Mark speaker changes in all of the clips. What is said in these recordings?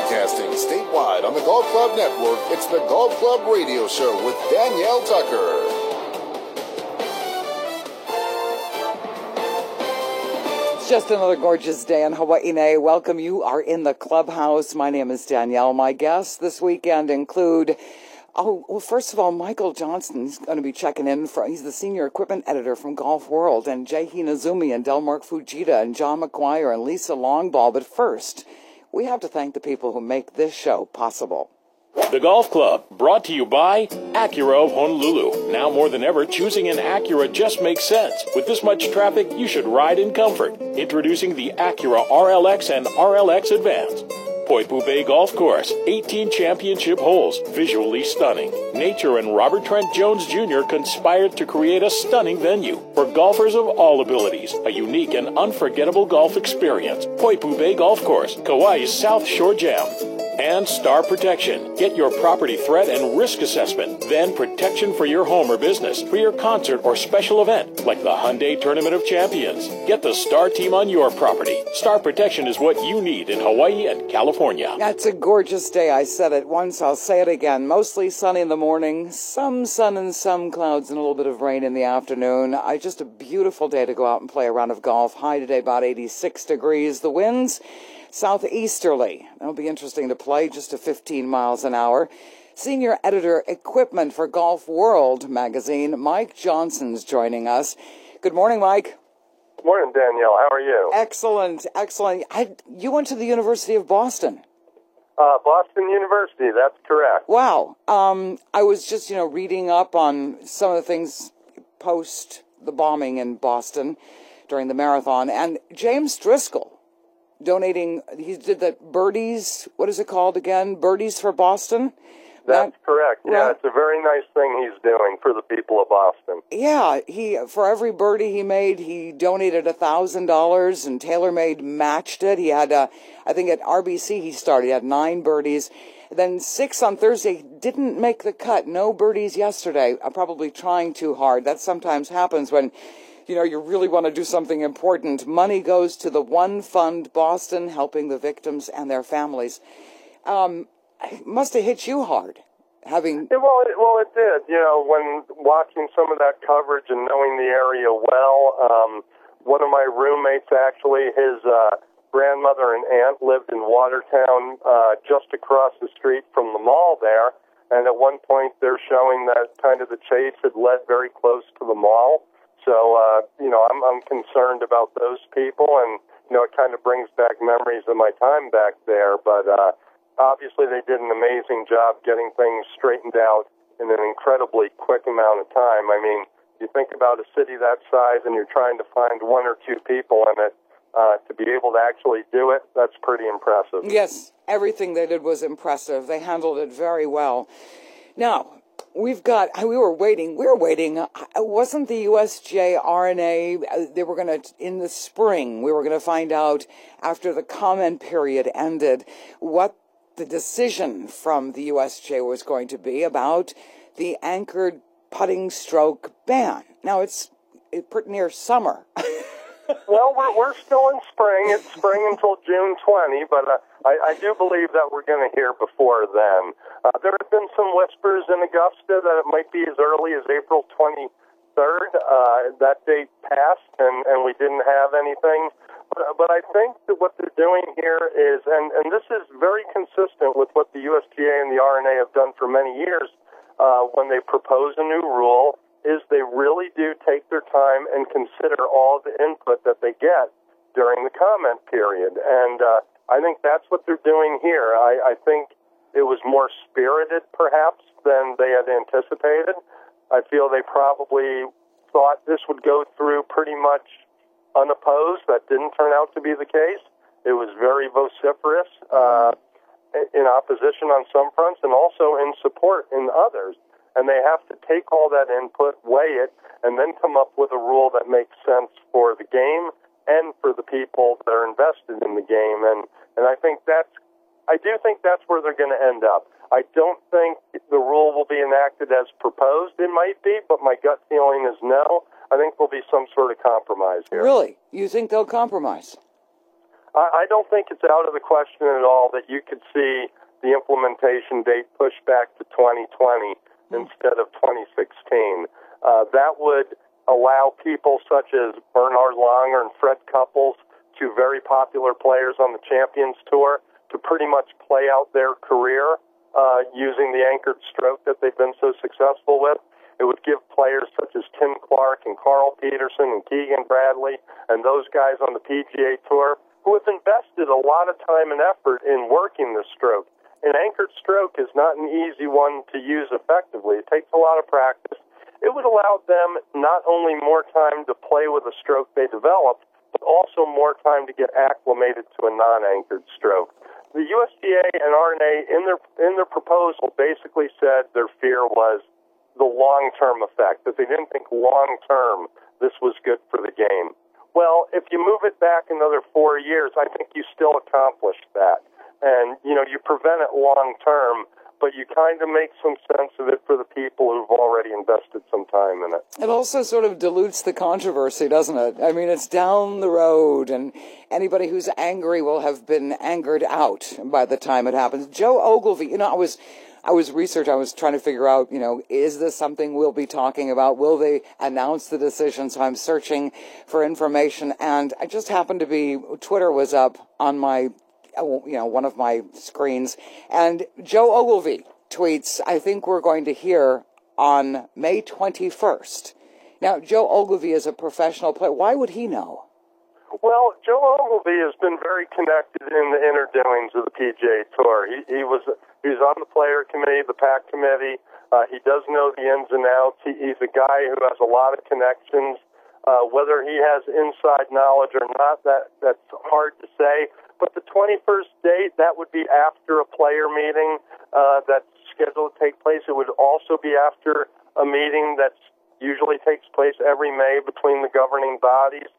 Speaker 1: Broadcasting statewide on the Golf Club Network, it's the Golf Club Radio Show with Danielle Tucker.
Speaker 2: It's just another gorgeous day in Hawaii. Welcome. You are in the clubhouse. My name is Danielle. My guests this weekend include, first of all, Michael Johnson's going to be checking in. He's the senior equipment editor from Golf World, and Jay Hinazumi and Delmark Fujita and John McGuire and Lisa Longball. But first, we have to thank the people who make this show possible.
Speaker 3: The Golf Club, brought to you by Acura of Honolulu. Now more than ever, choosing an Acura just makes sense. With this much traffic, you should ride in comfort. Introducing the Acura RLX and RLX Advance. Poipu Bay Golf Course, 18 championship holes, visually stunning. Nature and Robert Trent Jones Jr. conspired to create a stunning venue for golfers of all abilities. A unique and unforgettable golf experience. Poipu Bay Golf Course, Kauai's South Shore Jam. And Star Protection. Get your property threat and risk assessment. Then protection for your home or business, for your concert or special event, like the Hyundai Tournament of Champions. Get the Star Team on your property. Star Protection is what you need in Hawaii and California.
Speaker 2: It's a gorgeous day. I said it once, I'll say it again. Mostly sunny in the morning, some sun and some clouds and a little bit of rain in the afternoon. Just a beautiful day to go out and play a round of golf. High today about 86 degrees. The winds southeasterly. That'll be interesting to play, just to 15 miles an hour. Senior editor equipment for Golf World magazine, Mike Johnson's joining us. Good morning, Mike.
Speaker 4: Good morning, Danielle. How are you?
Speaker 2: Excellent, excellent. You went to the University of Boston.
Speaker 4: Boston University, that's correct.
Speaker 2: Wow. I was just, reading up on some of the things post the bombing in Boston during the marathon, and James Driscoll donating, he did that Birdies, what is it called again? Birdies for Boston?
Speaker 4: That's correct. Yeah, it's a very nice thing he's doing for the people of Boston.
Speaker 2: Yeah, for every birdie he made, he donated $1,000, and TaylorMade matched it. He had, I think at RBC he started, he had 9 birdies. Then 6 on Thursday, didn't make the cut. No birdies yesterday. I'm probably trying too hard. That sometimes happens when you really want to do something important. Money goes to the One Fund Boston, helping the victims and their families. It must have hit you hard, having...
Speaker 4: Well, it did. When watching some of that coverage and knowing the area well, one of my roommates, actually, his grandmother and aunt lived in Watertown, just across the street from the mall there. And at one point, they're showing that kind of the chase had led very close to the mall. So, I'm concerned about those people, and, it kind of brings back memories of my time back there. But obviously they did an amazing job getting things straightened out in an incredibly quick amount of time. I mean, you think about a city that size and you're trying to find 1 or 2 people in it, to be able to actually do it, that's pretty impressive.
Speaker 2: Yes, everything they did was impressive. They handled it very well. Now, we were waiting. Wasn't the USGA RNA, they were going to, in the spring, we were going to find out after the comment period ended what the decision from the USGA was going to be about the anchored putting stroke ban. Now, it's pretty near summer.
Speaker 4: Well, we're still in spring. It's spring until June 20, but I do believe that we're going to hear before then. There have been some whispers in Augusta that it might be as early as April 23rd. That date passed, and we didn't have anything. But I think that what they're doing here is, and this is very consistent with what the USGA and the RNA have done for many years, when they propose a new rule, is they really do take their time and consider all the input that they get during the comment period. And I think that's what they're doing here. I think it was more spirited, perhaps, than they had anticipated. I feel they probably thought this would go through pretty much unopposed. That didn't turn out to be the case. It was very vociferous in opposition on some fronts and also in support in others. And they have to take all that input, weigh it, and then come up with a rule that makes sense for the game and for the people that are invested in the game. And I do think that's where they're going to end up. I don't think the rule will be enacted as proposed. It might be, but my gut feeling is no. I think there'll be some sort of compromise here.
Speaker 2: Really? You think they'll compromise?
Speaker 4: I don't think it's out of the question at all that you could see the implementation date pushed back to 2020 instead of 2016. That would allow people such as Bernhard Langer and Fred Couples, two very popular players on the Champions Tour, to pretty much play out their career using the anchored stroke that they've been so successful with. It would give players such as Tim Clark and Carl Peterson and Keegan Bradley and those guys on the PGA Tour who have invested a lot of time and effort in working the stroke. An anchored stroke is not an easy one to use effectively. It takes a lot of practice. It would allow them not only more time to play with a stroke they developed, but also more time to get acclimated to a non-anchored stroke. The USGA and R&A in their proposal basically said their fear was the long-term effect, that they didn't think long-term this was good for the game. Well, if you move it back another 4 years, I think you still accomplished that. And, you prevent it long-term, but you kind of make some sense of it for the people who've already invested some time in it.
Speaker 2: It also sort of dilutes the controversy, doesn't it? I mean, it's down the road, and anybody who's angry will have been angered out by the time it happens. Joe Ogilvy, I was researching, I was trying to figure out, is this something we'll be talking about? Will they announce the decision? So I'm searching for information, and I just happened to be, Twitter was up on my one of my screens, and Joe Ogilvy tweets, I think we're going to hear on May 21st. Now, Joe Ogilvy is a professional player. Why would he know?
Speaker 4: Well, Joe Ogilvy has been very connected in the inner doings of the PGA Tour. He was on the player committee, the PAC committee. He does know the ins and outs. He's a guy who has a lot of connections. Whether he has inside knowledge or not, that's hard to say. But the 21st date, that would be after a player meeting that's scheduled to take place. It would also be after a meeting that usually takes place every May between the governing bodies.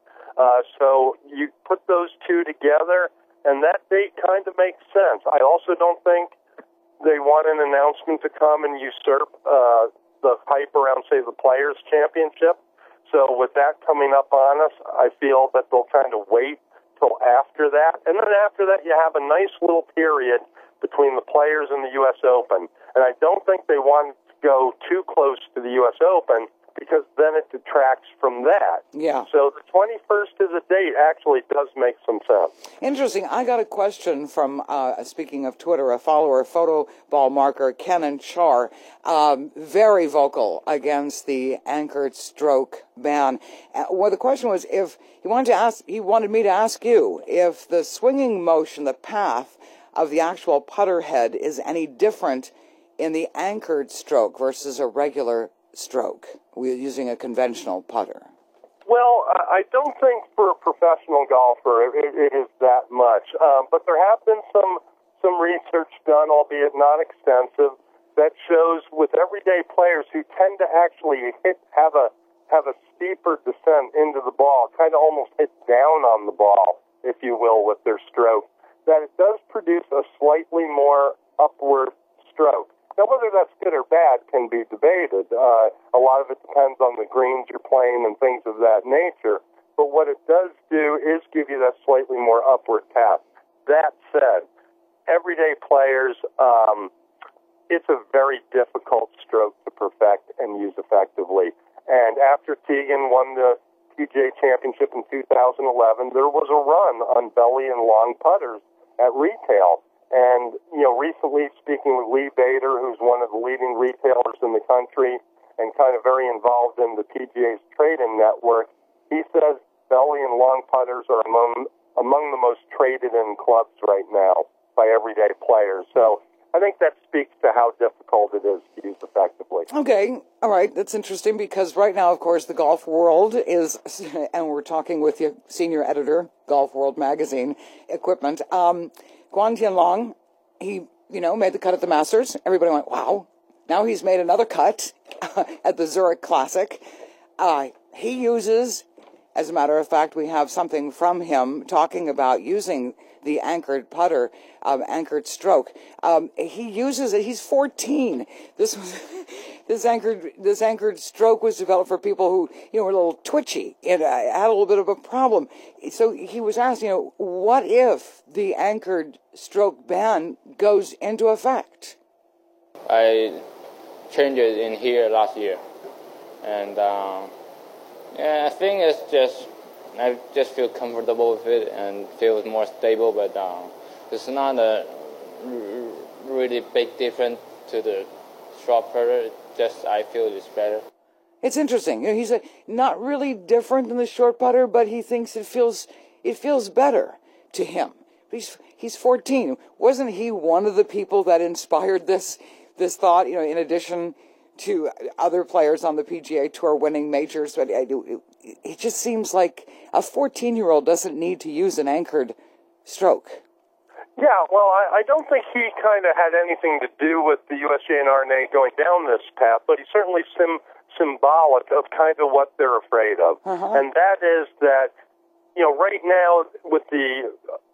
Speaker 4: So you put those two together, and that date kind of makes sense. I also don't think they want an announcement to come and usurp the hype around, say, the Players' Championship. So with that coming up on us, I feel that they'll kind of wait till after that. And then after that, you have a nice little period between the Players and the U.S. Open. And I don't think they want to go too close to the U.S. Open because then it detracts from that.
Speaker 2: Yeah.
Speaker 4: So the 21st as a date actually does make some sense.
Speaker 2: Interesting. I got a question from, speaking of Twitter, a follower, Photoball Marker, Kenan Char, very vocal against the anchored stroke ban. Well, the question was if he wanted me to ask you if the swinging motion, the path of the actual putter head is any different in the anchored stroke versus a regular stroke. We're using a conventional putter.
Speaker 4: Well, I don't think for a professional golfer it is that much. But there have been some research done, albeit not extensive, that shows with everyday players who tend to actually have a steeper descent into the ball, kind of almost hit down on the ball, if you will, with their stroke, that it does produce a slightly more upward stroke. Now, whether that's good or bad can be debated. A lot of it depends on the greens you're playing and things of that nature. But what it does do is give you that slightly more upward path. That said, everyday players, it's a very difficult stroke to perfect and use effectively. And after Teagan won the PGA Championship in 2011, there was a run on belly and long putters at retail. And, recently speaking with Lee Bader, who's one of the leading retailers in the country and kind of very involved in the PGA's trade-in network, he says belly and long putters are among the most traded in clubs right now by everyday players. So I think that speaks to how difficult it is to use effectively.
Speaker 2: Okay, all right, that's interesting because right now, of course, the golf world is, and we're talking with your senior editor, Golf World Magazine, Equipment, Guan Tianlong, he, made the cut at the Masters. Everybody went, wow. Now he's made another cut at the Zurich Classic. He uses As a matter of fact, we have something from him talking about using the anchored putter, anchored stroke. He uses it. He's 14. This anchored stroke was developed for people who, were a little twitchy and had a little bit of a problem. So he was asking, what if the anchored stroke ban goes into effect?
Speaker 5: I changed it in here last year, and I think I just feel comfortable with it and feel more stable, but it's not a really big difference to the short putter. Just I feel it's better.
Speaker 2: It's interesting. He's not really different than the short putter, but he thinks it feels better to him. He's 14. Wasn't he one of the people that inspired this thought? In addition to other players on the PGA Tour winning majors, but it just seems like a 14-year-old doesn't need to use an anchored stroke.
Speaker 4: Yeah, well, I don't think he kind of had anything to do with the USGA and R&A going down this path, but he's certainly symbolic of kind of what they're afraid of. And that is that, right now with the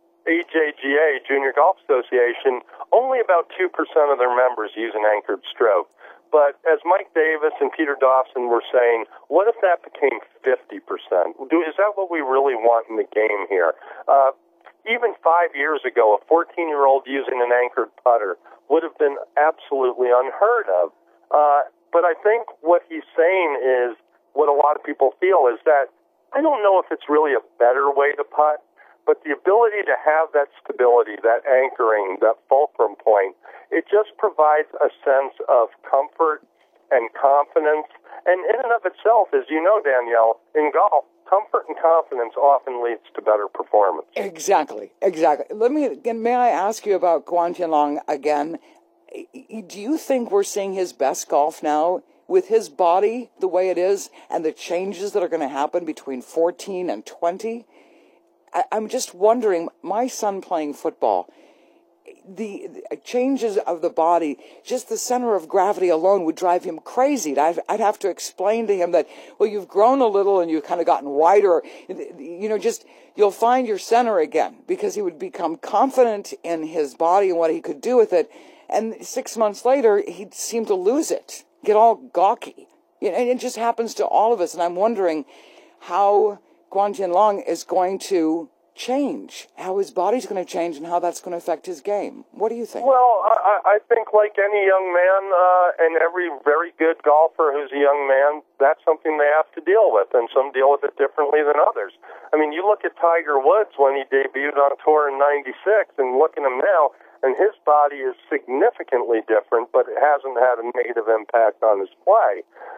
Speaker 4: AJGA, Junior Golf Association, only about 2% of their members use an anchored stroke. But as Mike Davis and Peter Dawson were saying, what if that became 50%? Is that what we really want in the game here? Even 5 years ago, a 14-year-old using an anchored putter would have been absolutely unheard of. But I think what he's saying is what a lot of people feel is that I don't know if it's really a better way to putt, but the ability to have that stability, that anchoring, that fulcrum point, it just provides a sense of comfort and confidence. And in and of itself, as you know, Danielle, in golf, comfort and confidence often leads to better performance.
Speaker 2: Exactly. May I ask you about Guan Tianlong again? Do you think we're seeing his best golf now with his body the way it is and the changes that are going to happen between 14 and 20? I'm just wondering, my son playing football, the changes of the body, just the center of gravity alone would drive him crazy. I'd have to explain to him that, well, you've grown a little and you've kind of gotten wider. You'll find your center again, because he would become confident in his body and what he could do with it. And 6 months later, he'd seem to lose it, get all gawky. And it just happens to all of us. And I'm wondering how Guan Tianlong is going to change, how his body's going to change, and how that's going to affect his game. What do you think?
Speaker 4: Well, I think like any young man and every very good golfer who's a young man, that's something they have to deal with, and some deal with it differently than others. I mean, you look at Tiger Woods when he debuted on tour in '96, and look at him now, and his body is significantly different, but it hasn't had a negative impact on his play.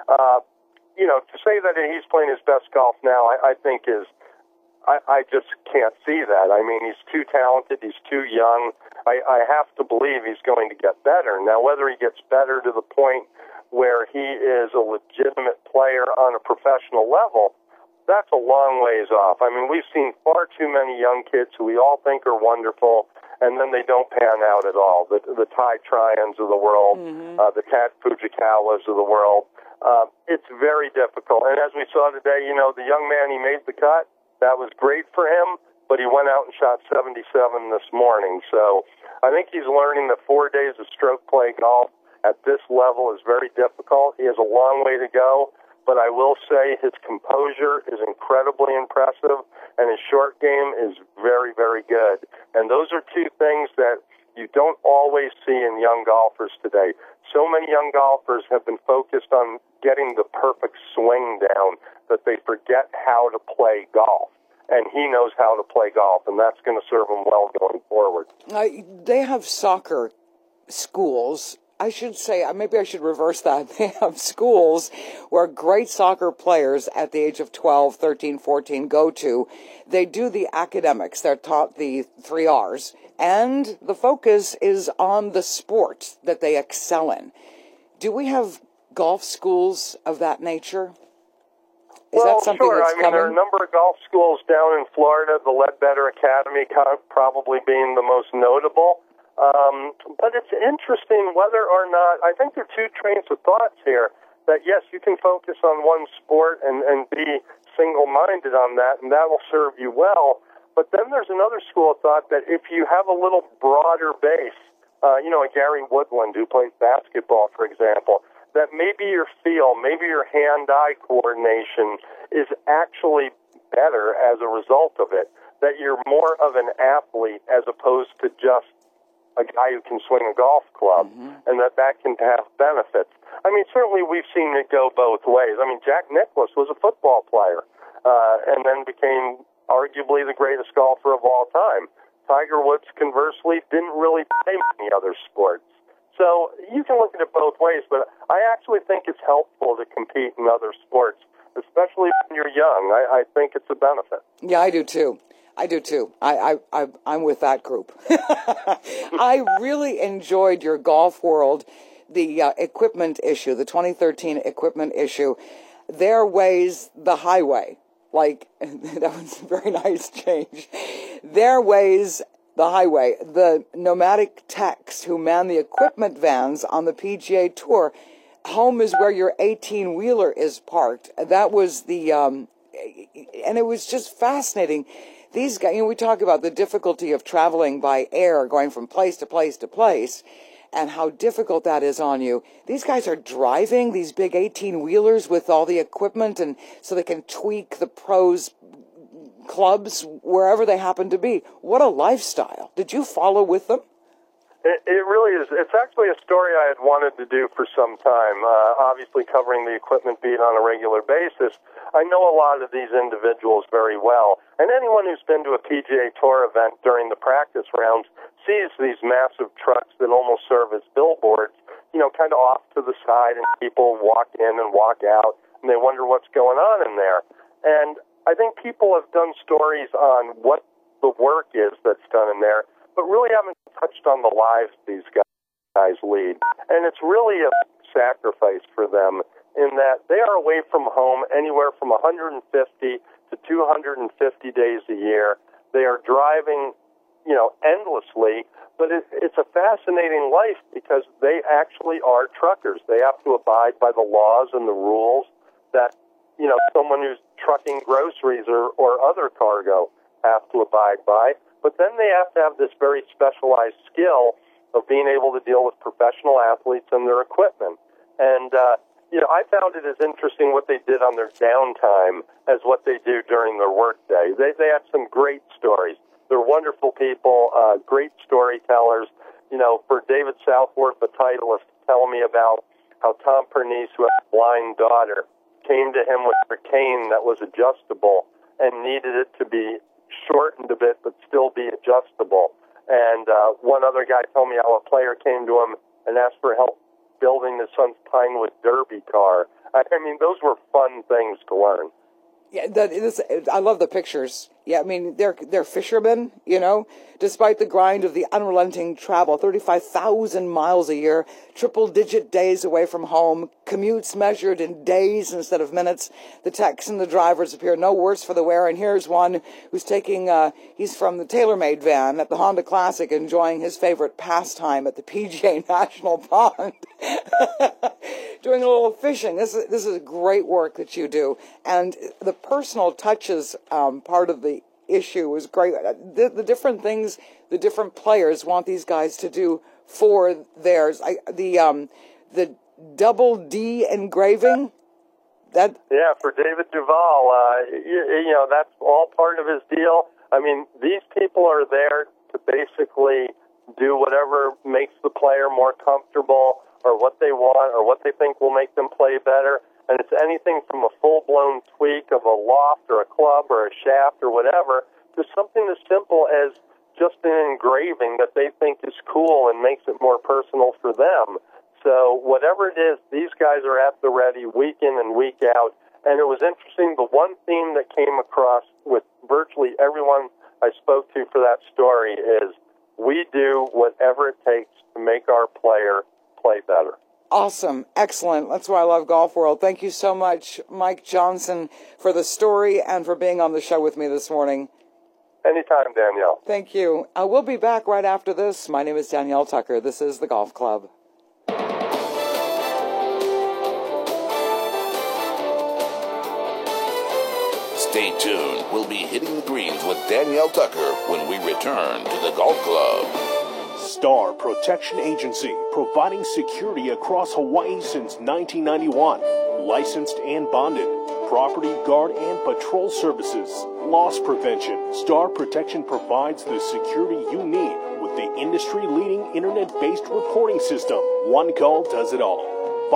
Speaker 4: To say that he's playing his best golf now, I think is, I just can't see that. I mean, he's too talented, he's too young. I have to believe he's going to get better. Now, whether he gets better to the point where he is a legitimate player on a professional level, that's a long ways off. I mean, we've seen far too many young kids who we all think are wonderful, and then they don't pan out at all. The Ty Tryons of the world, the Kat Fujikawas of the world. It's very difficult. And as we saw today, the young man, he made the cut. That was great for him, but he went out and shot 77 this morning. So I think he's learning that 4 days of stroke play golf at this level is very difficult. He has a long way to go, but I will say his composure is incredibly impressive, and his short game is very, very good. And those are two things that you don't always see in young golfers today. So many young golfers have been focused on getting the perfect swing down that they forget how to play golf. And he knows how to play golf, and that's going to serve him well going forward.
Speaker 2: They have soccer schools. I should say, maybe I should reverse that. They have schools where great soccer players at the age of 12, 13, 14 go to. They do the academics. They're taught the 3 R's. And the focus is on the sport that they excel in. Do we have golf schools of that nature? Is that something
Speaker 4: sure.
Speaker 2: that's coming?
Speaker 4: There are a number of golf schools down in Florida, the Ledbetter Academy probably being the most notable. But it's interesting whether or not, I think there are two trains of thoughts here, that yes, you can focus on one sport and be single-minded on that, and that will serve you well. But then there's another school of thought that if you have a little broader base, a Gary Woodland who plays basketball, for example, that maybe your feel, maybe your hand-eye coordination is actually better as a result of it, that you're more of an athlete as opposed to just a guy who can swing a golf club, and that can have benefits. I mean, certainly we've seen it go both ways. I mean, Jack Nicklaus was a football player and then became arguably the greatest golfer of all time. Tiger Woods, conversely, didn't really play many other sports. So you can look at it both ways, but I actually think it's helpful to compete in other sports, especially when you're young. I think it's a benefit.
Speaker 2: Yeah, I do too. I'm with that group. I really enjoyed your Golf World, the equipment issue, the 2013 equipment issue. Their way's the highway. Like, that was a very nice change. Their way's the highway. The nomadic techs who man the equipment vans on the PGA Tour, home is where your 18-wheeler is parked. That was the, and it was just fascinating. These guys, we talk about the difficulty of traveling by air, going from place to place to place, and how difficult that is on you. These guys are driving these big 18-wheelers with all the equipment, and so they can tweak the pros' clubs wherever they happen to be. What a lifestyle. Did you follow with them?
Speaker 4: It really is. It's actually a story I had wanted to do for some time, obviously covering the equipment beat on a regular basis. I know a lot of these individuals very well, and anyone who's been to a PGA Tour event during the practice rounds sees these massive trucks that almost serve as billboards, kind of off to the side, and people walk in and walk out, and they wonder what's going on in there. And I think people have done stories on what the work is that's done in there, but really haven't touched on the lives these guys lead. And it's really a sacrifice for them in that they are away from home anywhere from 150 to 250 days a year. They are driving, endlessly, but it's a fascinating life because they actually are truckers. They have to abide by the laws and the rules that, someone who's trucking groceries or other cargo have to abide by. But then they have to have this very specialized skill of being able to deal with professional athletes and their equipment. And, I found it as interesting what they did on their downtime as what they do during their workday. They had some great stories. They're wonderful people, great storytellers. For David Southworth, the titleist, telling me about how Tom Pernice, who had a blind daughter, came to him with a cane that was adjustable and needed it to be shortened a bit but still be adjustable. And one other guy told me how a player came to him and asked for help building his son's Pinewood Derby car. I mean, those were fun things to learn.
Speaker 2: Yeah, I love the pictures. Yeah, I mean, they're fishermen, despite the grind of the unrelenting travel, 35,000 miles a year, triple-digit days away from home, commutes measured in days instead of minutes. The techs and the drivers appear no worse for the wear, and here's one who's he's from the TaylorMade van at the Honda Classic, enjoying his favorite pastime at the PGA National Pond, doing a little fishing. This is great work that you do, and the personal touches part of the issue was great. The different things the different players want these guys to do for theirs. The double D engraving.
Speaker 4: For David Duval, that's all part of his deal. I mean, these people are there to basically do whatever makes the player more comfortable, or what they want, or what they think will make them play better. And it's anything from a full-blown tweak of a loft or a club or a shaft or whatever to something as simple as just an engraving that they think is cool and makes it more personal for them. So whatever it is, these guys are at the ready week in and week out. And it was interesting, the one theme that came across with virtually everyone I spoke to for that story is we do whatever it takes to make our player play better.
Speaker 2: Awesome. Excellent. That's why I love Golf World. Thank you so much, Mike Johnson, for the story and for being on the show with me this morning.
Speaker 4: Anytime, Danielle.
Speaker 2: Thank you. We'll be back right after this. My name is Danielle Tucker. This is The Golf Club.
Speaker 1: Stay tuned. We'll be hitting the greens with Danielle Tucker when we return to the Golf Club.
Speaker 6: Star Protection Agency, providing security across Hawaii since 1991. Licensed and bonded. Property guard and patrol services. Loss prevention. Star Protection provides the security you need with the industry-leading internet-based reporting system. One call does it all.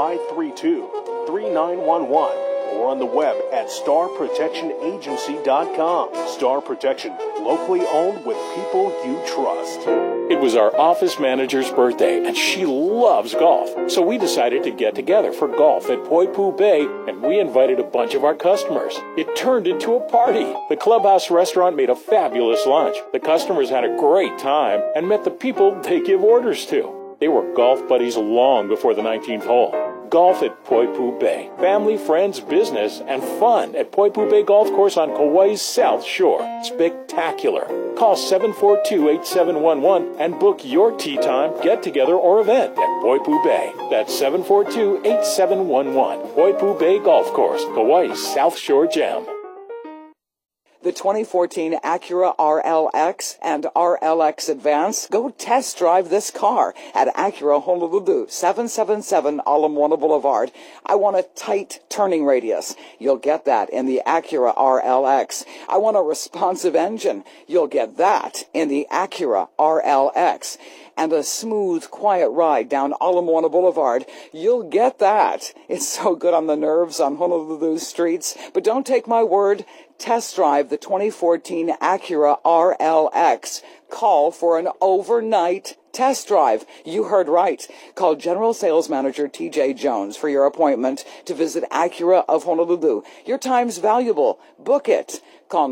Speaker 6: 532-3911 or on the web at starprotectionagency.com. Star Protection, locally owned with people you trust.
Speaker 3: It was our office manager's birthday, and she loves golf. So we decided to get together for golf at Poipu Bay, and we invited a bunch of our customers. It turned into a party. The Clubhouse restaurant made a fabulous lunch. The customers had a great time and met the people they give orders to. They were golf buddies long before the 19th hole. Golf at Poipu Bay. Family, friends, business, and fun at Poipu Bay Golf Course on Kauai's South Shore. Spectacular. Call 742-8711 and book your tee time, get-together, or event at Poipu Bay. That's 742-8711. Poipu Bay Golf Course, Kauai's South Shore Gem.
Speaker 2: The 2014 Acura RLX and RLX Advance. Go test drive this car at Acura Honolulu, 777 Ala Moana Boulevard. I want a tight turning radius. You'll get that in the Acura RLX. I want a responsive engine. You'll get that in the Acura RLX. And a smooth, quiet ride down Ala Moana Boulevard. You'll get that. It's so good on the nerves on Honolulu's streets. But don't take my word. Test drive the 2014 Acura RLX. Call for an overnight test drive. You heard right. Call General Sales Manager TJ Jones for your appointment to visit Acura of Honolulu. Your time's valuable. Book it. Call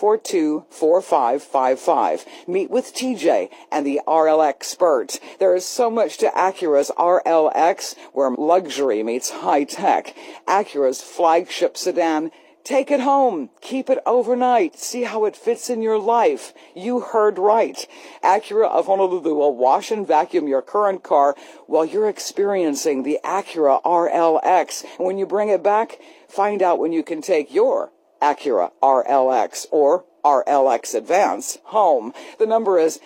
Speaker 2: 942-4555. Meet with TJ and the RL expert. There is so much to Acura's RLX, where luxury meets high tech. Acura's flagship sedan. Take it home. Keep it overnight. See how it fits in your life. You heard right. Acura of Honolulu will wash and vacuum your current car while you're experiencing the Acura RLX. And when you bring it back, find out when you can take your Acura RLX or RLX Advance home. The number is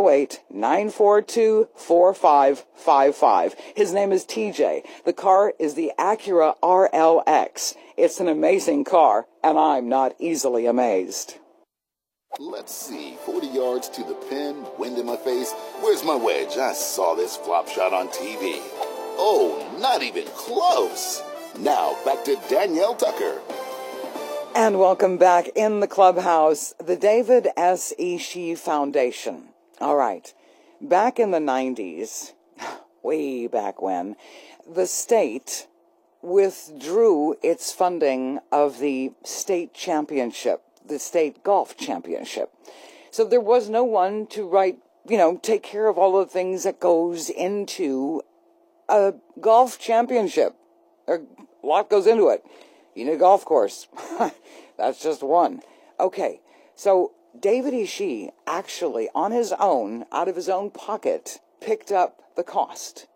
Speaker 2: 808-942-4555. His name is TJ. The car is the Acura RLX. It's an amazing car, and I'm not easily amazed.
Speaker 1: Let's see, 40 yards to the pin, wind in my face. Where's my wedge? I saw this flop shot on TV. Oh, not even close. Now, back to Danielle Tucker.
Speaker 2: And welcome back in the clubhouse, the David S. Ishii Foundation. All right, back in the 90s, way back when, the state withdrew its funding of the state championship, the state golf championship. So there was no one to take care of all the things that goes into a golf championship. A lot goes into it. You need a golf course. That's just one. Okay, so David Ishii actually, on his own, out of his own pocket, picked up the cost.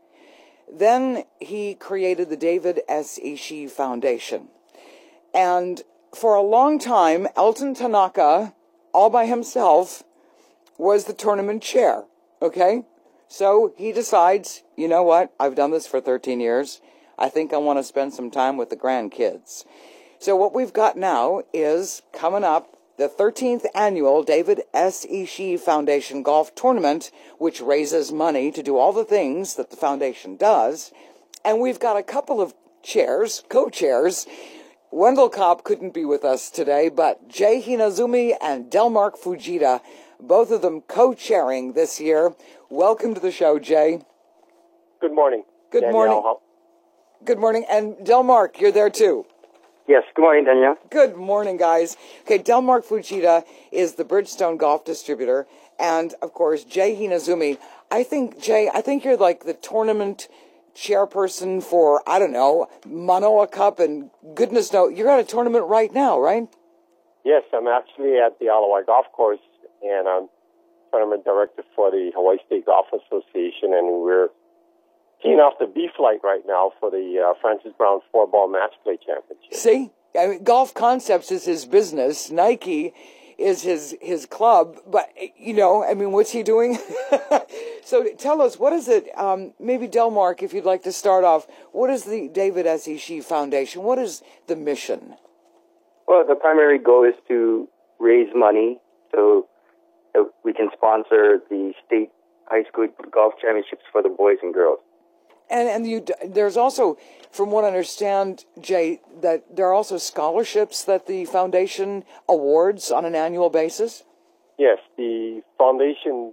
Speaker 2: Then he created the David S. Ishii Foundation. And for a long time, Elton Tanaka, all by himself, was the tournament chair. Okay? So he decides, you know what? I've done this for 13 years. I think I want to spend some time with the grandkids. So what we've got now is, coming up, the 13th annual David S. Ishii Foundation Golf Tournament, which raises money to do all the things that the foundation does. And we've got a couple of chairs, co-chairs. Wendell Kopp couldn't be with us today, but Jay Hinazumi and Delmark Fujita, both of them co-chairing this year. Welcome to the show, Jay.
Speaker 7: Good morning.
Speaker 2: Good morning. Good morning. And Delmark, you're there too.
Speaker 7: Yes, good morning, Danielle.
Speaker 2: Good morning, guys. Okay, Delmark Fujita is the Bridgestone Golf Distributor, and, of course, Jay Hinazumi. Jay, I think you're like the tournament chairperson for, I don't know, Manoa Cup, and goodness knows, you're at a tournament right now, right?
Speaker 7: Yes, I'm actually at the Ala Wai Golf Course, and I'm tournament director for the Hawaii State Golf Association, and we're teeing off the B flight right now for the Francis Brown 4-ball match play championship.
Speaker 2: See? I mean, Golf Concepts is his business. Nike is his club. But, you know, I mean, what's he doing? So tell us, what is it, maybe Delmark, if you'd like to start off, what is the David Essishi Foundation? What is the mission?
Speaker 8: Well, the primary goal is to raise money so that we can sponsor the state high school golf championships for the boys and girls.
Speaker 2: And there's also, from what I understand, Jay, that there are also scholarships that the foundation awards on an annual basis?
Speaker 7: Yes, the foundation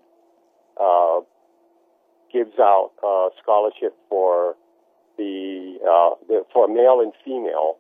Speaker 7: gives out scholarship for for male and female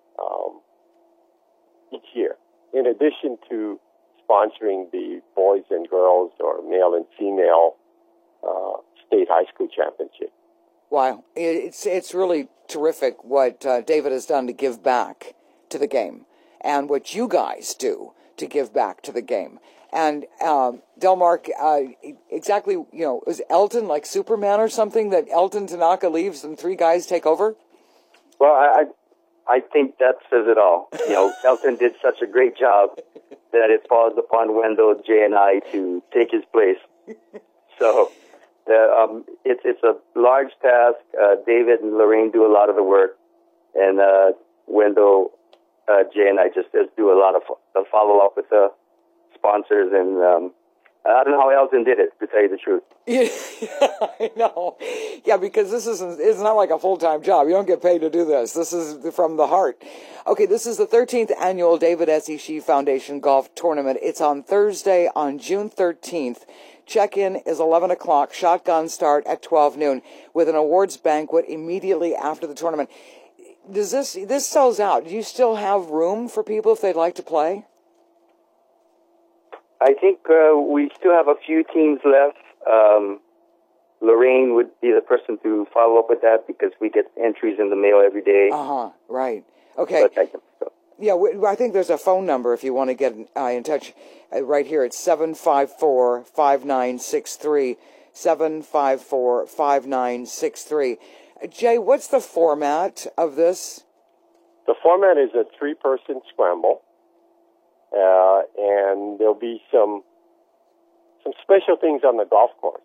Speaker 7: each year, in addition to sponsoring the boys and girls or male and female state high school championship.
Speaker 2: Wow, it's really terrific what David has done to give back to the game, and what you guys do to give back to the game. And Delmark, exactly, you know, is Elton like Superman or something, that Elton Tanaka leaves and three guys take over?
Speaker 8: Well, I think that says it all. You know, Elton did such a great job that it falls upon Wendell, Jay, and I to take his place. So it's a large task. David and Lorraine do a lot of the work, and Wendell, Jay, and I just do a lot of follow up with the sponsors, and I don't know how Elton did it, to tell you the truth.
Speaker 2: Yeah, I know. Yeah, because it's not like a full-time job. You don't get paid to do this. This is from the heart. Okay, this is the 13th annual David Essishi Foundation Golf Tournament. It's on Thursday, on June 13th. Check-in is 11 o'clock, shotgun start at 12 noon, with an awards banquet immediately after the tournament. Does this sells out? Do you still have room for people if they'd like to play?
Speaker 8: I think we still have a few teams left. Lorraine would be the person to follow up with that because we get entries in the mail every day.
Speaker 2: Right. Okay.
Speaker 8: But
Speaker 2: yeah, I think there's a phone number if you want to get in touch. Right here, it's 754-5963, 754-5963. Jay, what's the format of this?
Speaker 7: The format is a three-person scramble, and there'll be some special things on the golf course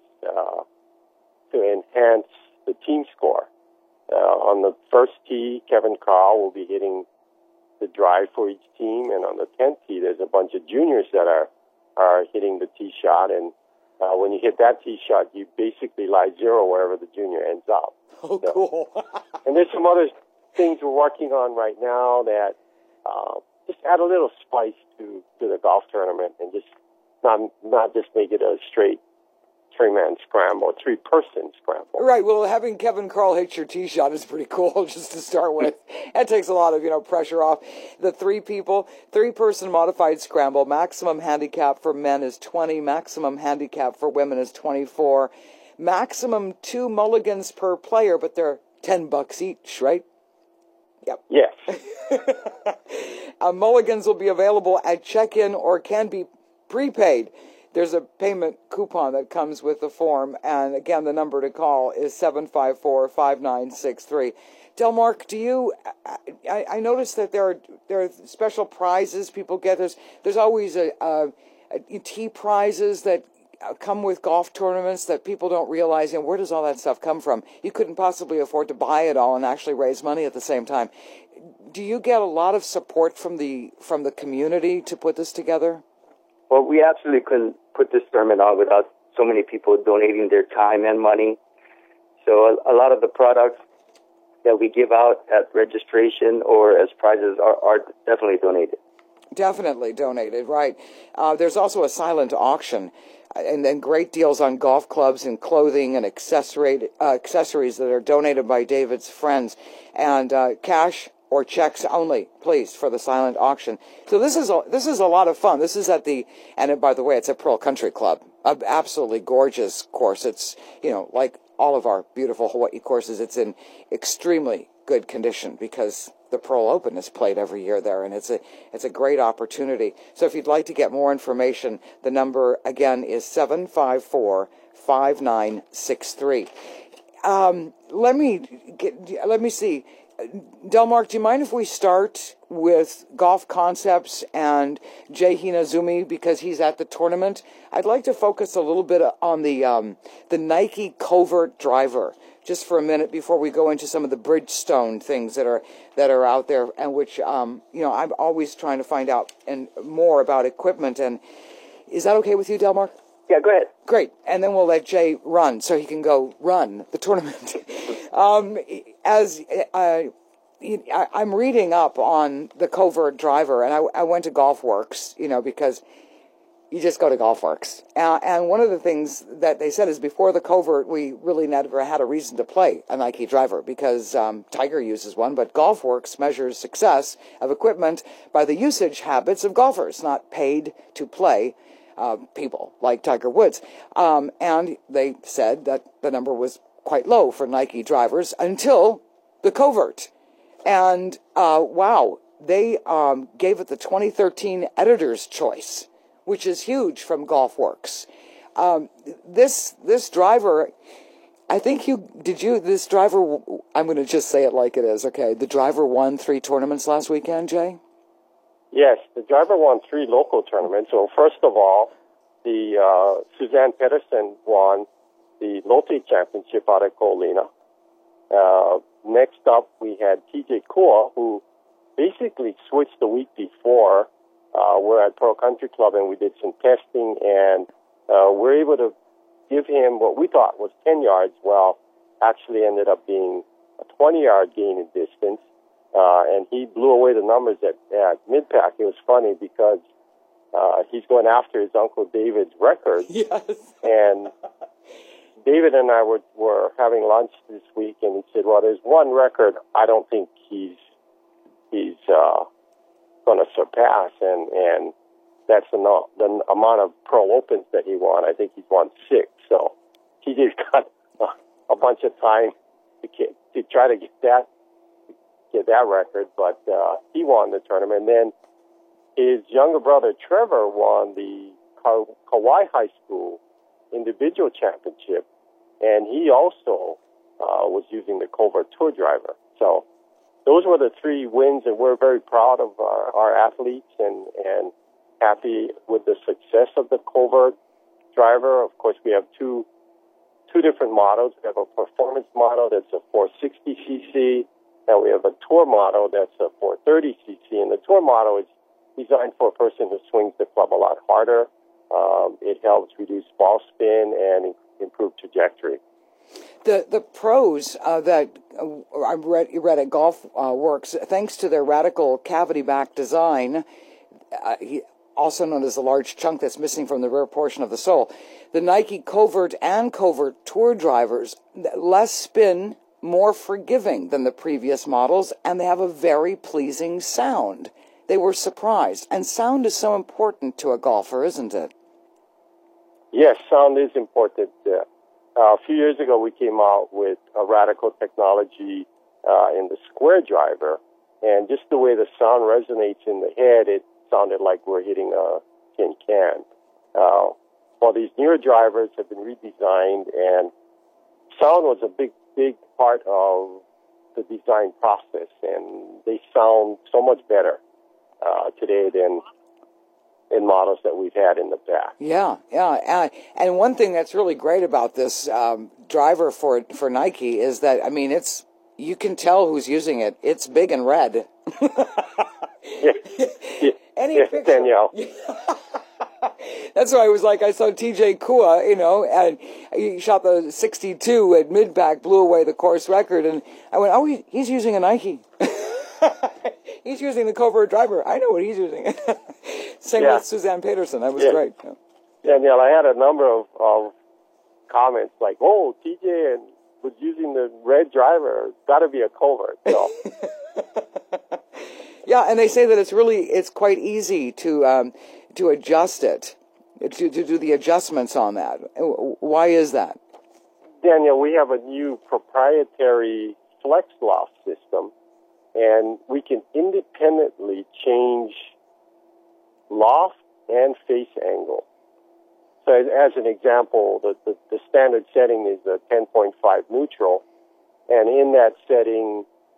Speaker 7: to enhance the team score. On the first tee, Kevin Carl will be hitting the drive for each team, and on the 10th tee, there's a bunch of juniors that are hitting the tee shot, and when you hit that tee shot, you basically lie zero wherever the junior ends up.
Speaker 2: Oh, so, cool.
Speaker 7: And there's some other things we're working on right now that just add a little spice to the golf tournament, and just not just make it a straight three-man scramble, three-person scramble.
Speaker 2: Right. Well, having Kevin Carl hit your tee shot is pretty cool just to start with. That takes a lot of, pressure off. The three-person modified scramble, maximum handicap for men is 20, maximum handicap for women is 24, maximum 2 mulligans per player, but they're $10 each, right? Yep.
Speaker 7: Yes.
Speaker 2: Mulligans will be available at check-in or can be prepaid. There's a payment coupon that comes with the form, and again, the number to call is 754-5963. Delmark, I noticed that there are special prizes people get. There's always tee prizes that come with golf tournaments that people don't realize, where does all that stuff come from? You couldn't possibly afford to buy it all and actually raise money at the same time. Do you get a lot of support from the community to put this together?
Speaker 8: Well, we absolutely couldn't put this tournament on without so many people donating their time and money. So a lot of the products that we give out at registration or as prizes are definitely donated.
Speaker 2: Definitely donated, right. There's also a silent auction, and then great deals on golf clubs and clothing and accessories that are donated by David's friends, and cash or checks only, please, for the silent auction. So this is a lot of fun. This is and by the way, it's at Pearl Country Club. An absolutely gorgeous course. It's, like all of our beautiful Hawaii courses, it's in extremely good condition because the Pearl Open is played every year there, and it's a great opportunity. So if you'd like to get more information, the number again is 754-5963. Let me see. Delmark, do you mind if we start with Golf Concepts and Jay Hinazumi because he's at the tournament? I'd like to focus a little bit on the Nike Covert driver just for a minute before we go into some of the Bridgestone things that are out there, and which I'm always trying to find out and more about equipment. And is that okay with you, Delmark?
Speaker 8: Yeah, go ahead.
Speaker 2: Great. And then we'll let Jay run so he can go run the tournament. I'm reading up on the Covert driver, and I went to GolfWorks, because you just go to GolfWorks. And one of the things that they said is before the Covert, we really never had a reason to play a Nike driver because Tiger uses one, but GolfWorks measures success of equipment by the usage habits of golfers, not paid to play people like Tiger Woods. And they said that the number was quite low for Nike drivers until the Covert. And, wow, they gave it the 2013 Editor's Choice, which is huge from GolfWorks. This driver, I think this driver, I'm going to just say it like it is, okay? The driver won 3 tournaments last weekend, Jay?
Speaker 7: Yes, the driver won 3 local tournaments. So first of all, the Suzanne Pedersen won the Lotte Championship out at Colina. Next up, we had TJ Kua, who basically switched the week before. We're at Pearl Country Club, and we did some testing, and we're able to give him what we thought was 10 yards. Well, actually ended up being a 20-yard gain in distance. And he blew away the numbers at mid-pack. It was funny because he's going after his Uncle David's record.
Speaker 2: Yes.
Speaker 7: And David and I were having lunch this week, and he said, well, there's one record I don't think he's going to surpass, and that's the amount of Pro Opens that he won. I think he's won 6. So he just got a bunch of time to try to get that record, but he won the tournament. And then his younger brother Trevor won the Kauai High School individual championship, and he also was using the Covert Tour driver. So those were the 3 wins, and we're very proud of our athletes and happy with the success of the Covert driver. Of course, we have two different models. We have a performance model that's a 460cc, and we have a tour model that's a 430cc. And the tour model is designed for a person who swings the club a lot harder. It helps reduce ball spin and improve trajectory.
Speaker 2: The pros that I read at GolfWorks, thanks to their radical cavity back design, also known as the large chunk that's missing from the rear portion of the sole, the Nike Covert and Covert Tour drivers, less spin, more forgiving than the previous models, and they have a very pleasing sound. They were surprised. And sound is so important to a golfer, isn't it?
Speaker 7: Yes, sound is important. A few years ago, we came out with a radical technology in the square driver, and just the way the sound resonates in the head, it sounded like we're hitting a tin can. Well, these newer drivers have been redesigned, and sound was a big part of the design process, and they sound so much better today than in models that we've had in the past.
Speaker 2: Yeah. And one thing that's really great about this driver for Nike is that, I mean, you can tell who's using it. It's big and red. Any picture?
Speaker 7: Danielle.
Speaker 2: That's why I was like, I saw TJ Kua, and he shot the 62 at mid-pack, blew away the course record, and I went, oh, he's using a Nike. He's using the Covert driver. I know what he's using. Same with Suzanne Pedersen. That was great.
Speaker 7: Danielle, I had a number of comments like, oh, TJ was using the red driver. It's got to be a Covert. So.
Speaker 2: Yeah, and they say that it's quite easy to adjust it, to do the adjustments on that. Why is that?
Speaker 7: Daniel, we have a new proprietary flex loft system, and we can independently change loft and face angle. So as an example, the standard setting is a 10.5 neutral, and in that setting, if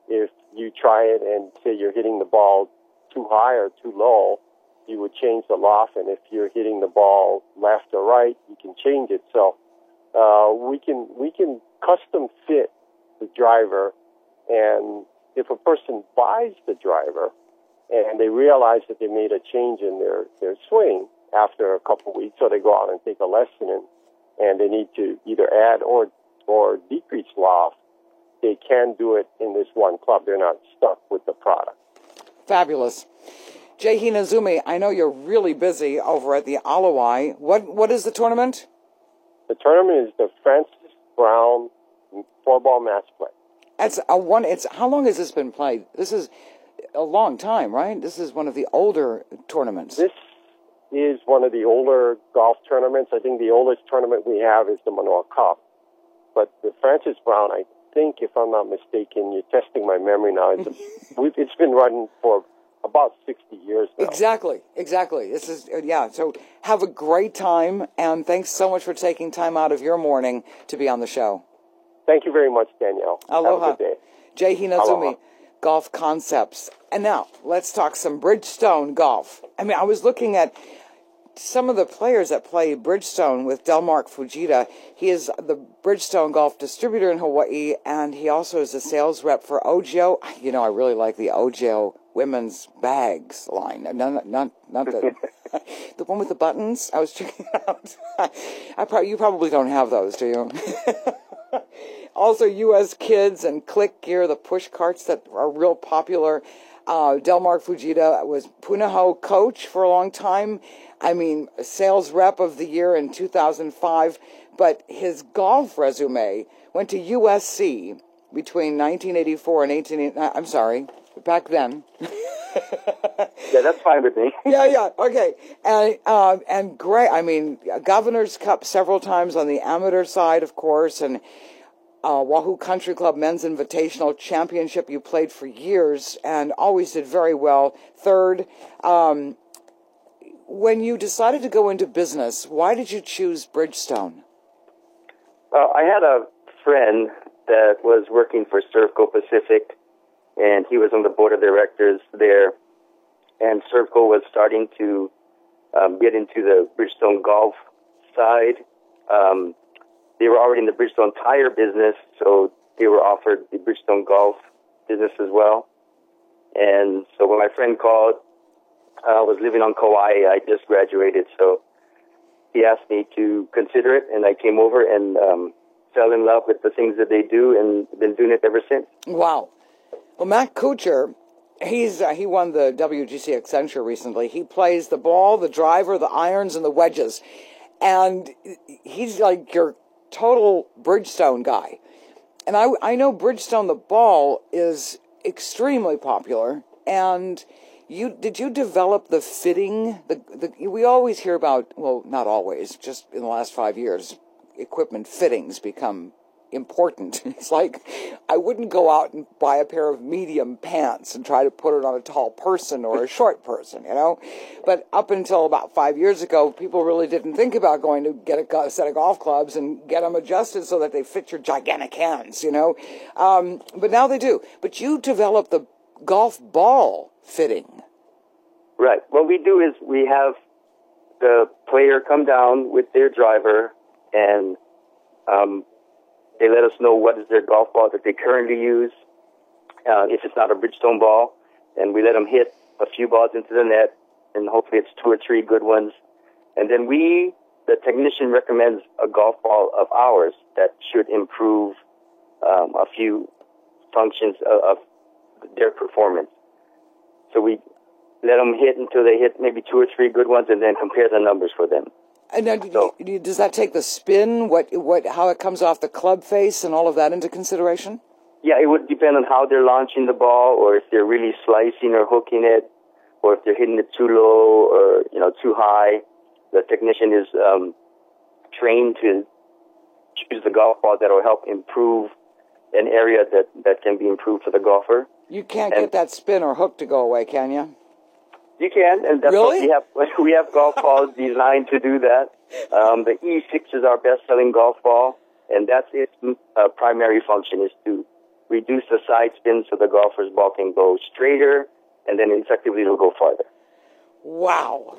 Speaker 7: you try it and say you're hitting the ball too high or too low, you would change the loft, and if you're hitting the ball left or right, you can change it. So we can custom fit the driver, and if a person buys the driver and they realize that they made a change in their swing after a couple of weeks, so they go out and take a lesson and they need to either add or decrease loft, they can do it in this one club. They're not stuck with the product.
Speaker 2: Fabulous. Jay Hinazumi, I know you're really busy over at the Alawai. What is the tournament?
Speaker 7: The tournament is the Francis Brown 4-ball match play.
Speaker 2: How long has this been played? This is a long time, right? This is one of the older tournaments.
Speaker 7: This is one of the older golf tournaments. I think the oldest tournament we have is the Manoa Cup. But the Francis Brown, I think, if I'm not mistaken, you're testing my memory now, it's been running for about 60 years now.
Speaker 2: Exactly. This is, so have a great time, and thanks so much for taking time out of your morning to be on the show.
Speaker 7: Thank you very much, Danielle.
Speaker 2: Aloha.
Speaker 7: Have a good day.
Speaker 2: Jay Hinazumi,
Speaker 7: Aloha.
Speaker 2: Golf Concepts. And now, let's talk some Bridgestone golf. I mean, I was looking at some of the players that play Bridgestone with Delmark Fujita. He is the Bridgestone golf distributor in Hawaii, and he also is a sales rep for Ogio. You know, I really like the Ogio women's bags line. Not the the one with the buttons. I was checking it out. You probably don't have those, do you? Also, U.S. Kids and Click Gear, the push carts that are real popular. Delmark Fujita was Punahou coach for a long time. I mean, sales rep of the year in 2005. But his golf resume went to USC between 1984 and 1889. I'm sorry, back then.
Speaker 8: Yeah, that's fine with me.
Speaker 2: Yeah, okay. And great. I mean, Governor's Cup several times on the amateur side, of course, and Wahoo Country Club Men's Invitational Championship. You played for years and always did very well. Third, when you decided to go into business, why did you choose Bridgestone?
Speaker 8: I had a friend that was working for Servco Pacific, and he was on the board of directors there. And Servco was starting to get into the Bridgestone golf side. They were already in the Bridgestone tire business, so they were offered the Bridgestone golf business as well. And so when my friend called, I was living on Kauai. I just graduated, so he asked me to consider it, and I came over and fell in love with the things that they do and been doing it ever since.
Speaker 2: Wow. Well, Matt Kuchar, he won the WGC Accenture recently. He plays the ball, the driver, the irons, and the wedges. And he's like your total Bridgestone guy. And I know Bridgestone, the ball, is extremely popular. And did you develop the fitting? We always hear about, well, not always, just in the last 5 years, equipment fittings become important. It's like, I wouldn't go out and buy a pair of medium pants and try to put it on a tall person or a short person, you know? But up until about 5 years ago, people really didn't think about going to get a set of golf clubs and get them adjusted so that they fit your gigantic hands, you know? But now they do. But you developed the golf ball fitting.
Speaker 8: Right. What we do is we have the player come down with their driver, and they let us know what is their golf ball that they currently use. If it's not a Bridgestone ball, and we let them hit a few balls into the net, and hopefully it's 2 or 3 good ones. And then the technician recommends a golf ball of ours that should improve a few functions of their performance. So we let them hit until they hit maybe 2 or 3 good ones, and then compare the numbers for them.
Speaker 2: And now, does that take the spin, how it comes off the club face, and all of that into consideration?
Speaker 8: Yeah, it would depend on how they're launching the ball, or if they're really slicing or hooking it, or if they're hitting it too low or too high. The technician is trained to choose the golf ball that will help improve an area that can be improved for the golfer.
Speaker 2: You can't get that spin or hook to go away, can you?
Speaker 8: You can, and that's
Speaker 2: really?
Speaker 8: what we have golf balls designed to do that. The E6 is our best-selling golf ball, and that's its primary function, is to reduce the side spin so the golfer's ball can go straighter, and then effectively it'll go farther.
Speaker 2: Wow.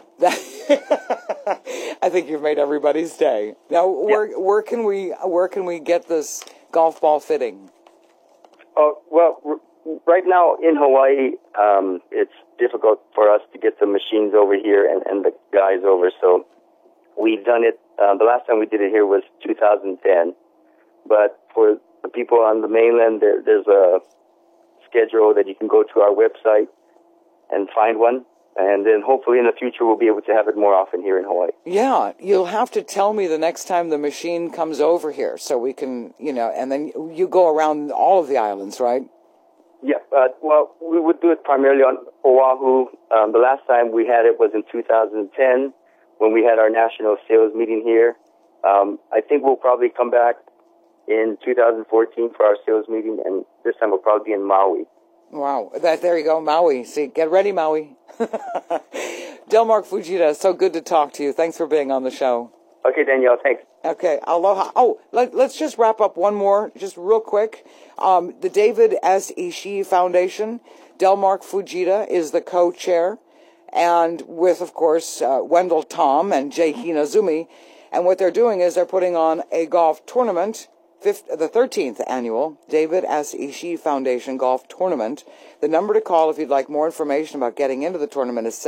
Speaker 2: I think you've made everybody's day. Now, where can we get this golf ball fitting?
Speaker 8: Well, right now in Hawaii, it's difficult for us to get the machines over here and the guys over. So we've done it. The last time we did it here was 2010. But for the people on the mainland, there's a schedule that you can go to our website and find one. And then hopefully in the future we'll be able to have it more often here in Hawaii.
Speaker 2: Yeah, you'll have to tell me the next time the machine comes over here so we can, and then you go around all of the islands, right?
Speaker 8: Yeah, well, we would do it primarily on Oahu. The last time we had it was in 2010 when we had our national sales meeting here. I think we'll probably come back in 2014 for our sales meeting, and this time we'll probably be in Maui.
Speaker 2: Wow, there you go, Maui. See, get ready, Maui. Delmark Fujita, so good to talk to you. Thanks for being on the show.
Speaker 8: Okay, Danielle, thanks.
Speaker 2: Okay, aloha. Oh, let's just wrap up one more, just real quick. The David S. Ishii Foundation, Delmark Fujita is the co-chair, and with, of course, Wendell Tom and Jay Hinazumi. And what they're doing is they're putting on a golf tournament, the 13th annual David S. Ishii Foundation Golf Tournament. The number to call if you'd like more information about getting into the tournament is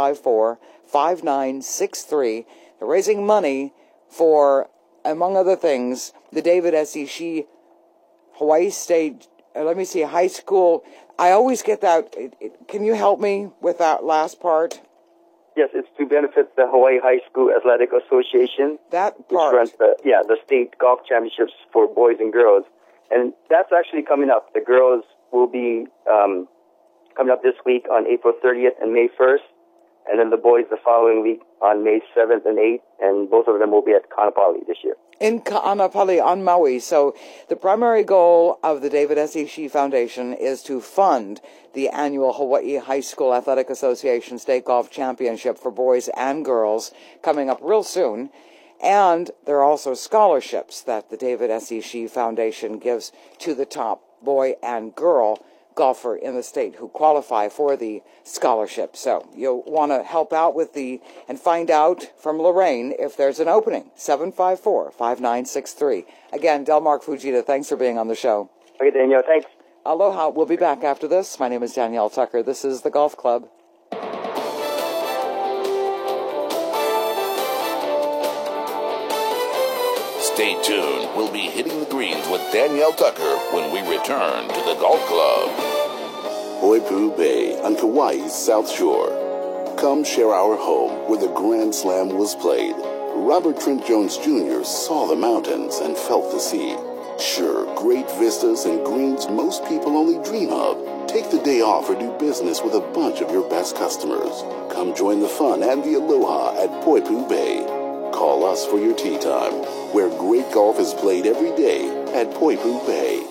Speaker 2: 754-5963. They're raising money for, among other things, the David S. Ishii Hawaii State, high school. I always get that. Can you help me with that last part?
Speaker 8: Yes, it's to benefit the Hawaii High School Athletic Association.
Speaker 2: That part.
Speaker 8: Which runs the state golf championships for boys and girls. And that's actually coming up. The girls will be coming up this week on April 30th and May 1st. And then the boys the following week on May 7th and 8th. And both of them will be at Kaanapali this year.
Speaker 2: In Kaanapali on Maui. So the primary goal of the David S. Ishii Foundation is to fund the annual Hawaii High School Athletic Association State Golf Championship for boys and girls coming up real soon. And there are also scholarships that the David S. Ishii Foundation gives to the top boy and girl golfer in the state who qualify for the scholarship. So you'll want to help out with and find out from Lorraine if there's an opening. 754-5963. Again, Delmark Fujita, thanks for being on the show.
Speaker 8: Okay, Danielle, thanks.
Speaker 2: Aloha. We'll be back after this. My name is Danielle Tucker. This is the Golf Club.
Speaker 1: Stay tuned. We'll be hitting the greens with Danielle Tucker when we return to the Golf Club. Poipu Bay on Kauai's South Shore. Come share our home where the Grand Slam was played. Robert Trent Jones Jr. saw the mountains and felt the sea. Sure, great vistas and greens most people only dream of. Take the day off or do business with a bunch of your best customers. Come join the fun and the aloha at Poipu Bay. Call us for your tee time, where great golf is played every day at Poipu Bay.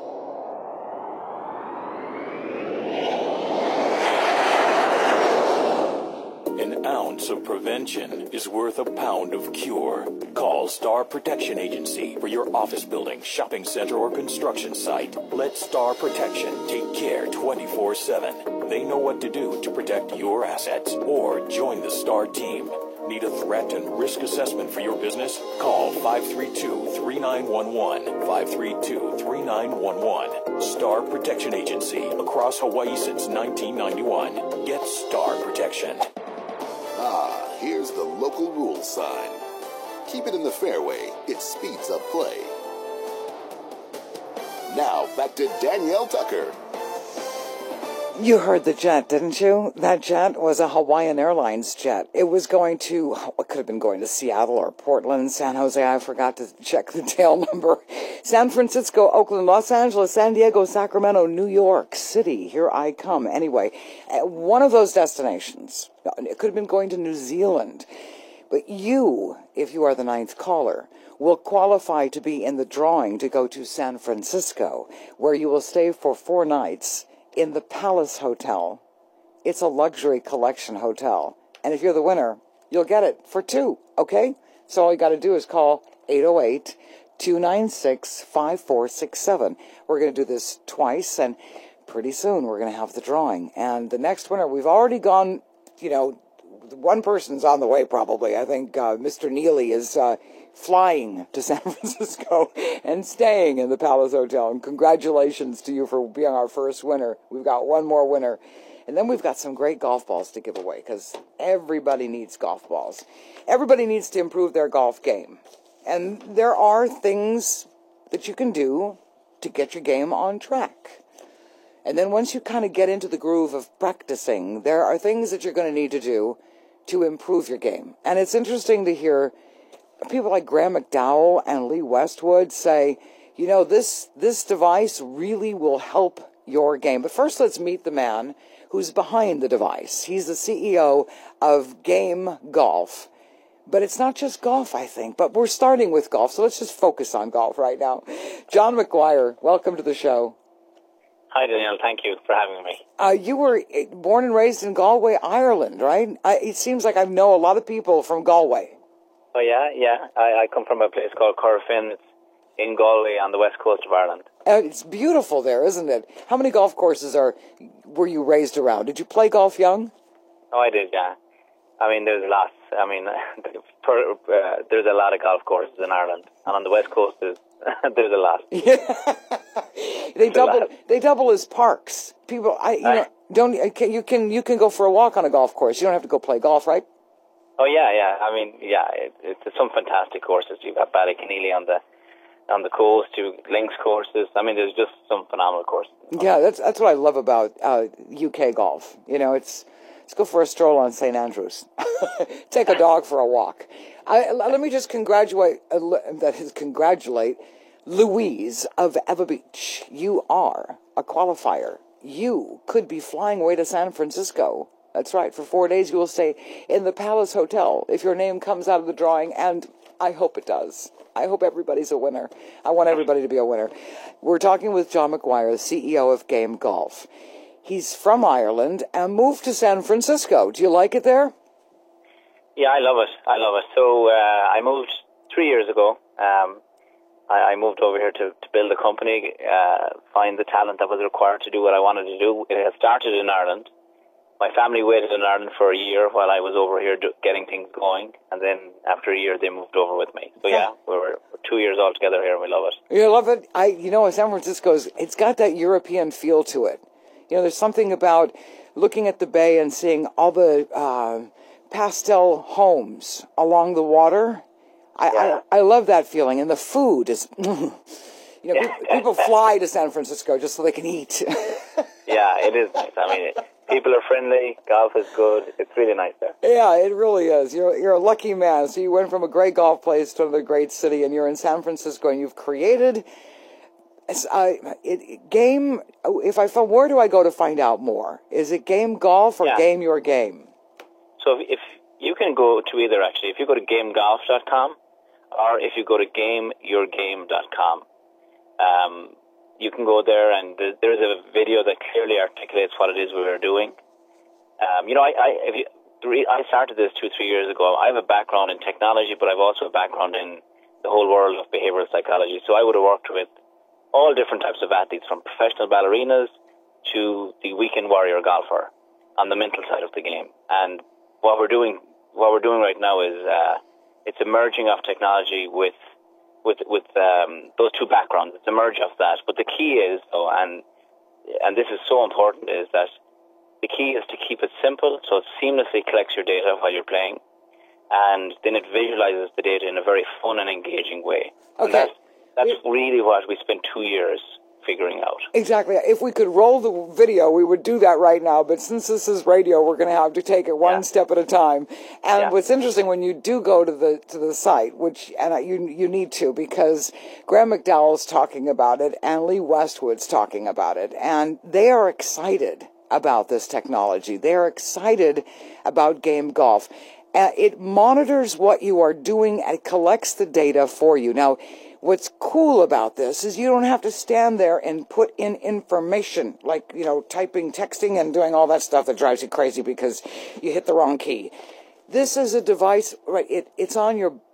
Speaker 3: An ounce of prevention is worth a pound of cure. Call Star Protection Agency for your office building, shopping center, or construction site. Let Star Protection take care 24/7. They know what to do to protect your assets, or join the Star team. Need a threat and risk assessment for your business? Call 532-3911. 532-3911. Star Protection Agency. Across Hawaii since 1991. Get Star Protection.
Speaker 1: Here's the local rules sign. Keep it in the fairway. It speeds up play. Now, back to Danielle Tucker.
Speaker 2: You heard the jet, didn't you? That jet was a Hawaiian Airlines jet. It was going to, it could have been going to Seattle or Portland, San Jose. I forgot to check the tail number. San Francisco, Oakland, Los Angeles, San Diego, Sacramento, New York City. Here I come. Anyway, one of those destinations. It could have been going to New Zealand. But you, if you are the 9th caller, will qualify to be in the drawing to go to San Francisco, where you will stay for 4 nights in the Palace Hotel. It's a luxury collection hotel. And if you're the winner, you'll get it for 2, okay? So all you got to do is call 808-296-5467. We're going to do this twice, and pretty soon we're going to have the drawing. And the next winner, we've already gone, one person's on the way probably. I think Mr. Neely is flying to San Francisco and staying in the Palace Hotel. And congratulations to you for being our first winner. We've got one more winner. And then we've got some great golf balls to give away, because everybody needs golf balls. Everybody needs to improve their golf game. And there are things that you can do to get your game on track. And then once you kind of get into the groove of practicing, there are things that you're going to need to do to improve your game. And it's interesting to hear people like Graham McDowell and Lee Westwood say, this device really will help your game. But first, let's meet the man who's behind the device. He's the CEO of Game Golf. But it's not just golf, I think. But we're starting with golf, so let's just focus on golf right now. John McGuire, welcome to the show.
Speaker 9: Hi, Danielle. Thank you for having me.
Speaker 2: You were born and raised in Galway, Ireland, right? It seems like I know a lot of people from Galway.
Speaker 9: Oh, yeah. I come from a place called Corofin. It's in Galway on the west coast of Ireland.
Speaker 2: It's beautiful there, isn't it? How many golf courses were you raised around? Did you play golf young?
Speaker 9: Oh, I did, yeah. I mean, there's lots. I mean, there's a lot of golf courses in Ireland. And on the west coast, there's a lot.
Speaker 2: Yeah. They double as parks. People, you can go for a walk on a golf course. You don't have to go play golf, right?
Speaker 9: Oh, yeah. I mean, yeah, it's some fantastic courses. You've got Ballyconneely on the coast, to links courses. I mean, there's just some phenomenal courses.
Speaker 2: Yeah, that's what I love about UK golf. Let's go for a stroll on St. Andrews. Take a dog for a walk. Let me just congratulate Louise of Eva Beach. You are a qualifier. You could be flying away to San Francisco. That's right. For 4 days, you will stay in the Palace Hotel if your name comes out of the drawing, and I hope it does. I hope everybody's a winner. I want everybody to be a winner. We're talking with John McGuire, the CEO of Game Golf. He's from Ireland and moved to San Francisco. Do you like it there?
Speaker 9: Yeah, I love it. So I moved 3 years ago. I moved over here to build a company, find the talent that was required to do what I wanted to do. It had started in Ireland. My family waited in Ireland for a year while I was over here getting things going. And then after a year, they moved over with me. So yeah, we're 2 years all together here and we love it.
Speaker 2: You love it? San Francisco's, it's got that European feel to it. There's something about looking at the bay and seeing all the pastel homes along the water. I love that feeling. And the food is, people fly to San Francisco just so they can eat.
Speaker 9: Yeah, it is nice. I mean, people are friendly. Golf is good. It's really nice there.
Speaker 2: Yeah, it really is. You're a lucky man. So you went from a great golf place to another great city, and you're in San Francisco, and you've created game. Where do I go to find out more? Is it Game Golf or Game Your Game?
Speaker 9: So if you can go to either, actually. If you go to GameGolf.com or if you go to GameYourGame.com, you can go there, and there's a video that clearly articulates what it is we are doing. I started this 2-3 years ago. I have a background in technology, but I've also a background in the whole world of behavioral psychology. So I would have worked with all different types of athletes, from professional ballerinas to the weekend warrior golfer, on the mental side of the game. And what we're doing right now is it's a merging of technology with those two backgrounds. It's a merge of that. But the key is, and this is so important, is that the key is to keep it simple, so it seamlessly collects your data while you're playing, and then it visualizes the data in a very fun and engaging way.
Speaker 2: Okay.
Speaker 9: And that's really what we spent 2 years figuring out.
Speaker 2: Exactly. If we could roll the video, we would do that right now. But since this is radio, we're going to have to take it one step at a time. And what's interesting, when you do go to the site, you need to, because Graham McDowell's talking about it and Lee Westwood's talking about it, and they are excited about this technology. They are excited about Game Golf. It monitors what you are doing and collects the data for you. Now, what's cool about this is you don't have to stand there and put in information, like, typing, texting, and doing all that stuff that drives you crazy because you hit the wrong key. This is a device, right? It's on your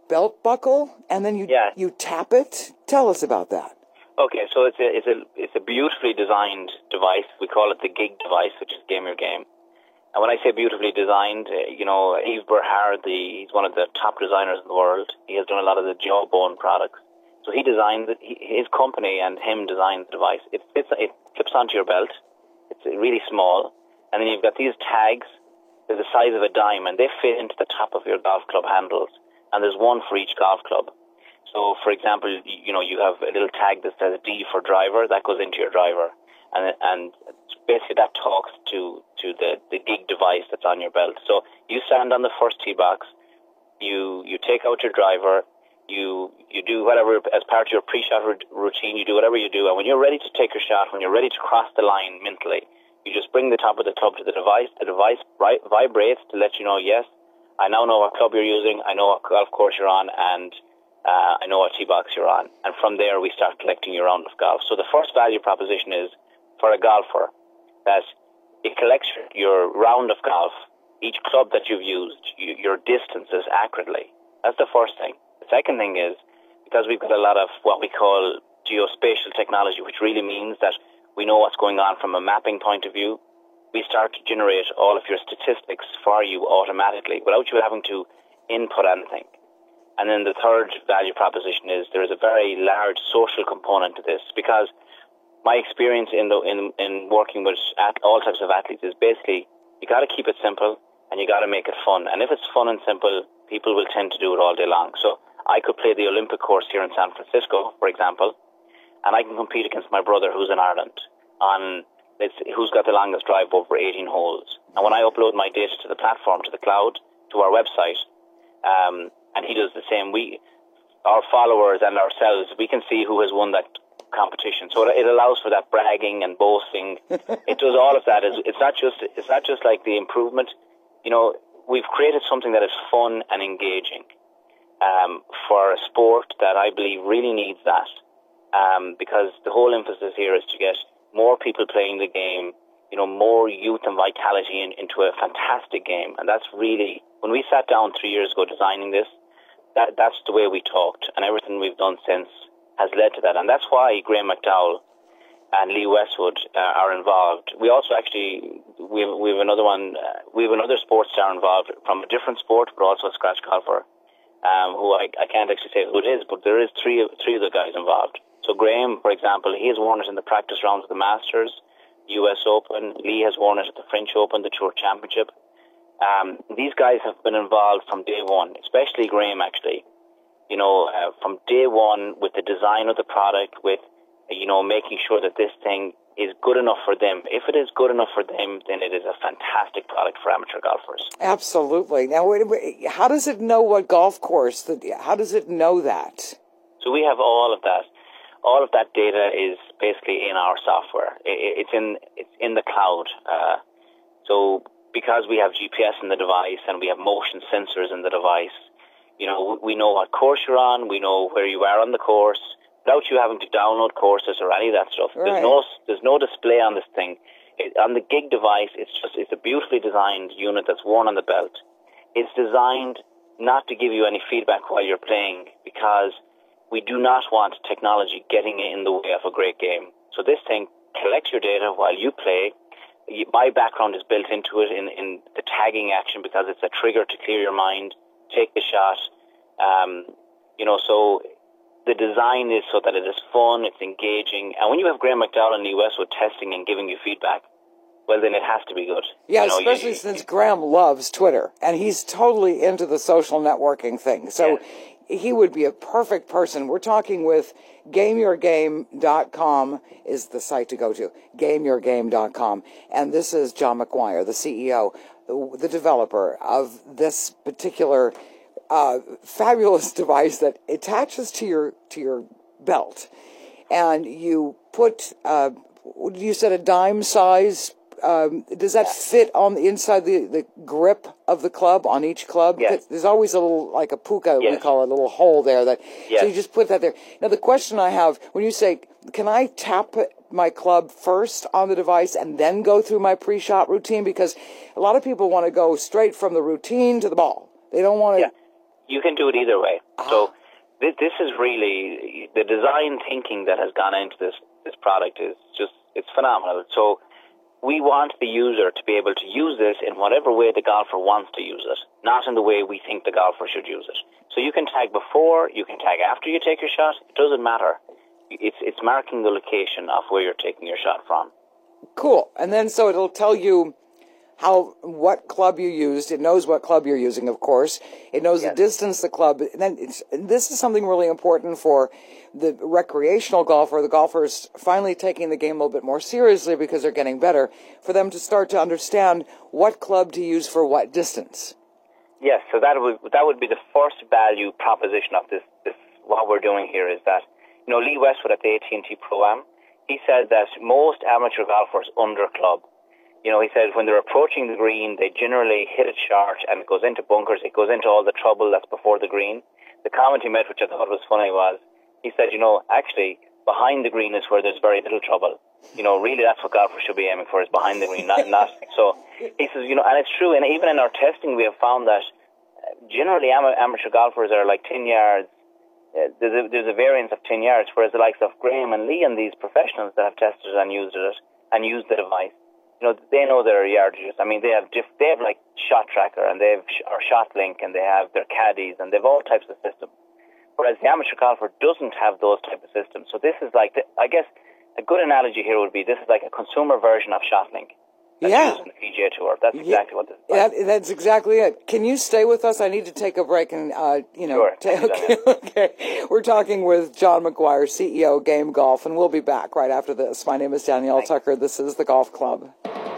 Speaker 2: belt buckle, and then you tap it. Tell us about that.
Speaker 9: Okay, so it's a beautifully designed device. We call it the Gig device, which is Game Your Game. And when I say beautifully designed, Yves Berhard, he's one of the top designers in the world. He has done a lot of the Jawbone products. So he designed his company and him designed the device. It clips onto your belt. It's really small, and then you've got these tags. They're the size of a dime, and they fit into the top of your golf club handles. And there's one for each golf club. So, for example, you have a little tag that says D for driver. That goes into your driver, and basically that talks to the Gig device that's on your belt. So you stand on the first tee box. You take out your driver. You do whatever, as part of your pre-shot routine, you do whatever you do. And when you're ready to take your shot, when you're ready to cross the line mentally, you just bring the top of the club to the device. The device vibrates to let you know, yes, I now know what club you're using, I know what golf course you're on, and I know what tee box you're on. And from there, we start collecting your round of golf. So the first value proposition is, for a golfer, that it collects your round of golf, each club that you've used, your distances accurately. That's the first thing. The second thing is, because we've got a lot of what we call geospatial technology, which really means that we know what's going on from a mapping point of view, we start to generate all of your statistics for you automatically without you having to input anything. And then the third value proposition is there is a very large social component to this, because my experience in working with all types of athletes is basically you got to keep it simple and you got to make it fun. And if it's fun and simple, people will tend to do it all day long. So I could play the Olympic course here in San Francisco, for example, and I can compete against my brother who's in Ireland on who's got the longest drive over 18 holes. And when I upload my data to the platform, to the cloud, to our website, and he does the same, our followers and ourselves, we can see who has won that competition. So it allows for that bragging and boasting. It does all of that. It's not just like the improvement. We've created something that is fun and engaging for a sport that I believe really needs that. Because the whole emphasis here is to get more people playing the game, more youth and vitality into a fantastic game. And that's really, when we sat down 3 years ago designing this, that's the way we talked, and everything we've done since has led to that. And that's why Graham McDowell and Lee Westwood are involved. We also actually, we have another one, we have another sports star involved from a different sport, but also a scratch golfer, who I can't actually say who it is, but there is three of the guys involved. So Graham, for example, he has worn it in the practice rounds of the Masters, US Open. Lee has worn it at the French Open, the Tour Championship. These guys have been involved from day one, especially Graham, actually. From day one, with the design of the product, with, making sure that this thing is good enough for them. If it is good enough for them, then it is a fantastic product for amateur golfers.
Speaker 2: Absolutely. Now, wait, how does it know what golf course? How does it know that?
Speaker 9: So we have all of that. All of that data is basically in our software. It's in the cloud. So because we have GPS in the device and we have motion sensors in the device, we know what course you're on. We know where you are on the course without you having to download courses or any of that stuff. Right. There's no display on this thing. On the Gig device, it's a beautifully designed unit that's worn on the belt. It's designed not to give you any feedback while you're playing, because we do not want technology getting in the way of a great game. So this thing collects your data while you play. My background is built into it in the tagging action, because it's a trigger to clear your mind, take the shot. So the design is so that it is fun, it's engaging. And when you have Graham McDowell and Lee Westwood testing and giving you feedback, well, then it has to be good.
Speaker 2: Yeah, especially since Graham loves Twitter, and he's totally into the social networking thing. So he would be a perfect person. We're talking with GameYourGame.com is the site to go to, GameYourGame.com. And this is John McGuire, the CEO, the developer of this particular fabulous device that attaches to your belt. And you put, you said a dime size. Does that fit on the inside the grip of the club, on each club?
Speaker 9: Yes.
Speaker 2: There's always a little, like a puka, we call it, a little hole there. So you just put that there. Now, the question I have, when you say, can I tap my club first on the device and then go through my pre-shot routine? Because a lot of people want to go straight from the routine to the ball. They don't want to
Speaker 9: you can do it either way. So this is really the design thinking that has gone into this product is just, it's phenomenal. So we want the user to be able to use this in whatever way the golfer wants to use it, not in the way we think the golfer should use it. So you can tag before, you can tag after you take your shot. It doesn't matter. It's marking the location of where you're taking your shot from. Cool.
Speaker 2: And then so it'll tell you what club you used. It knows what club you're using, of course. It knows the distance the club. And then this is something really important for the recreational golfer, the golfers finally taking the game a little bit more seriously because they're getting better, for them to start to understand what club to use for what distance.
Speaker 9: Yes, so that would be the first value proposition of this what we're doing here is that, you know, Lee Westwood at the AT&T Pro-Am, he said that most amateur golfers under club, you know, he said when they're approaching the green, they generally hit it short and it goes into bunkers, it goes into all the trouble that's before the green. The comment he made, which I thought was funny, was, he said, you know, actually, behind the green is where there's very little trouble. You know, really that's what golfers should be aiming for, is behind the green, not. So he says, you know, and it's true, and even in our testing we have found that generally amateur golfers are like 10 yards. There's a variance of 10 yards, whereas the likes of Graham and Lee and these professionals that have tested it and used the device, you know, they know their yardages. I mean, they have like Shot Tracker, and they have or Shot Link, and they have their caddies, and they have all types of systems. Whereas the amateur golfer doesn't have those type of systems. So this is like, I guess, a good analogy here would be this is like a consumer version of ShotLink. That's used in the PGA Tour. That's exactly what this is like.
Speaker 2: That's exactly it. Can you stay with us? I need to take a break and,
Speaker 9: Sure.
Speaker 2: Okay. We're talking with John McGuire, CEO, Game Golf, and we'll be back right after this. My name is Danielle Tucker. This is the Golf Club.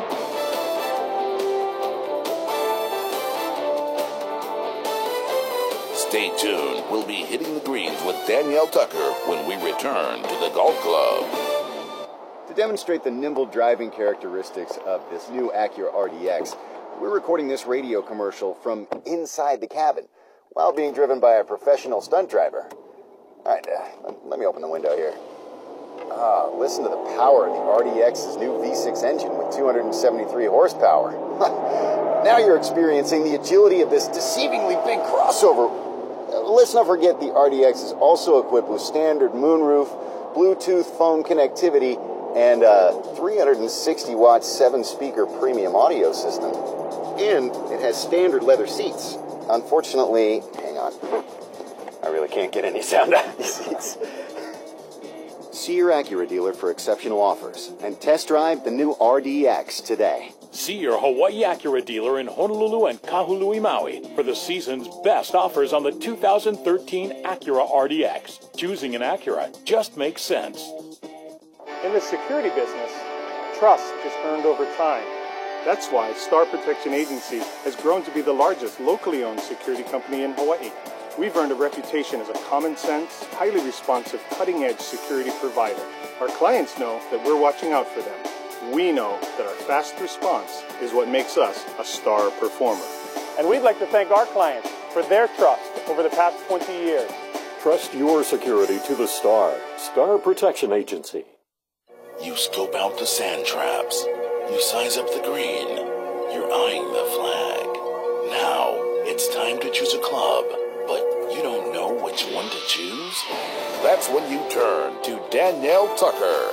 Speaker 1: Stay tuned. We'll be hitting the greens with Danielle Tucker when we return to the Golf Club.
Speaker 10: To demonstrate the nimble driving characteristics of this new Acura RDX, we're recording this radio commercial from inside the cabin while being driven by a professional stunt driver. All right, let me open the window here. Listen to the power of the RDX's new V6 engine with 273 horsepower. Now you're experiencing the agility of this deceivingly big crossover. Let's not forget the RDX is also equipped with standard moonroof, Bluetooth phone connectivity, and a 360-watt 7-speaker premium audio system. And it has standard leather seats. Unfortunately, hang on, I really can't get any sound out of these seats. See your Acura dealer for exceptional offers and test drive the new RDX today.
Speaker 3: See your Hawaii Acura dealer in Honolulu and Kahului, Maui for the season's best offers on the 2013 Acura RDX. Choosing an Acura just makes sense.
Speaker 6: In the security business, trust is earned over time. That's why Star Protection Agency has grown to be the largest locally owned security company in Hawaii. We've earned a reputation as a common sense, highly responsive, cutting-edge security provider. Our clients know that we're watching out for them. We know that our fast response is what makes us a star performer. And we'd like to thank our clients for their trust over the past 20 years.
Speaker 11: Trust your security to the Star. Star Protection Agency.
Speaker 1: You scope out the sand traps. You size up the green. You're eyeing the flag. Now, it's time to choose a club, but you don't know which one to choose? That's when you turn to Danielle Tucker.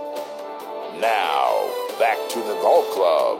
Speaker 1: Now, back to the Golf Club.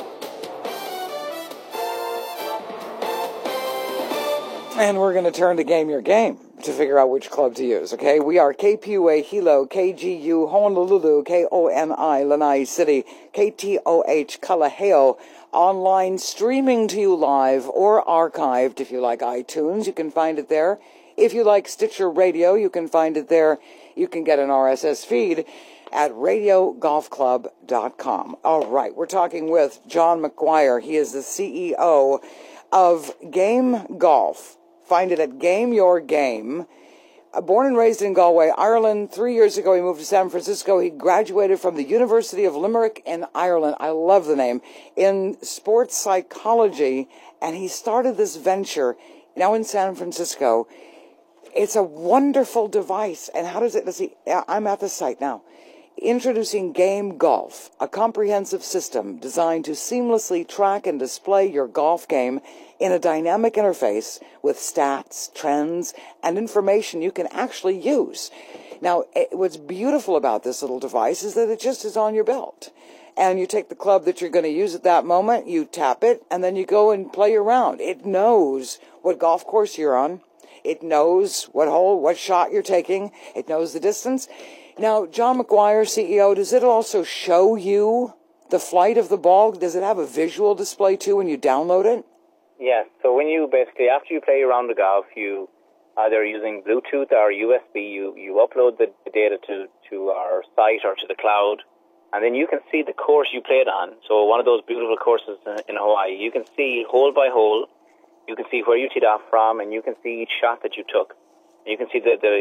Speaker 2: And we're going to turn to Game Your Game to figure out which club to use, okay? We are KPUA Hilo, KGU Honolulu, KONI Lanai City, KTOH Kalaheo, online streaming to you live or archived. If you like iTunes, you can find it there. If you like Stitcher Radio, you can find it there. You can get an RSS feed at radiogolfclub.com. All right, we're talking with John McGuire. He is the CEO of Game Golf. Find it at Game Your Game. Born and raised in Galway, Ireland. 3 years ago, he moved to San Francisco. He graduated from the University of Limerick in Ireland. I love the name. In sports psychology, and he started this venture now in San Francisco. It's a wonderful device. And how does it, I'm at the site now. Introducing Game Golf, a comprehensive system designed to seamlessly track and display your golf game in a dynamic interface with stats, trends, and information you can actually use. Now, what's beautiful about this little device is that it just is on your belt. And you take the club that you're going to use at that moment, you tap it, and then you go and play your round. It knows what golf course you're on. It knows what hole, what shot you're taking. It knows the distance. Now, John McGuire, CEO, does it also show you the flight of the ball? Does it have a visual display too when you download it?
Speaker 9: Yes. So when you basically, after you play around the golf, you either using Bluetooth or USB, you upload the data to our site or to the cloud, and then you can see the course you played on. So one of those beautiful courses in Hawaii, you can see hole by hole, you can see where you teed off from, and you can see each shot that you took. You can see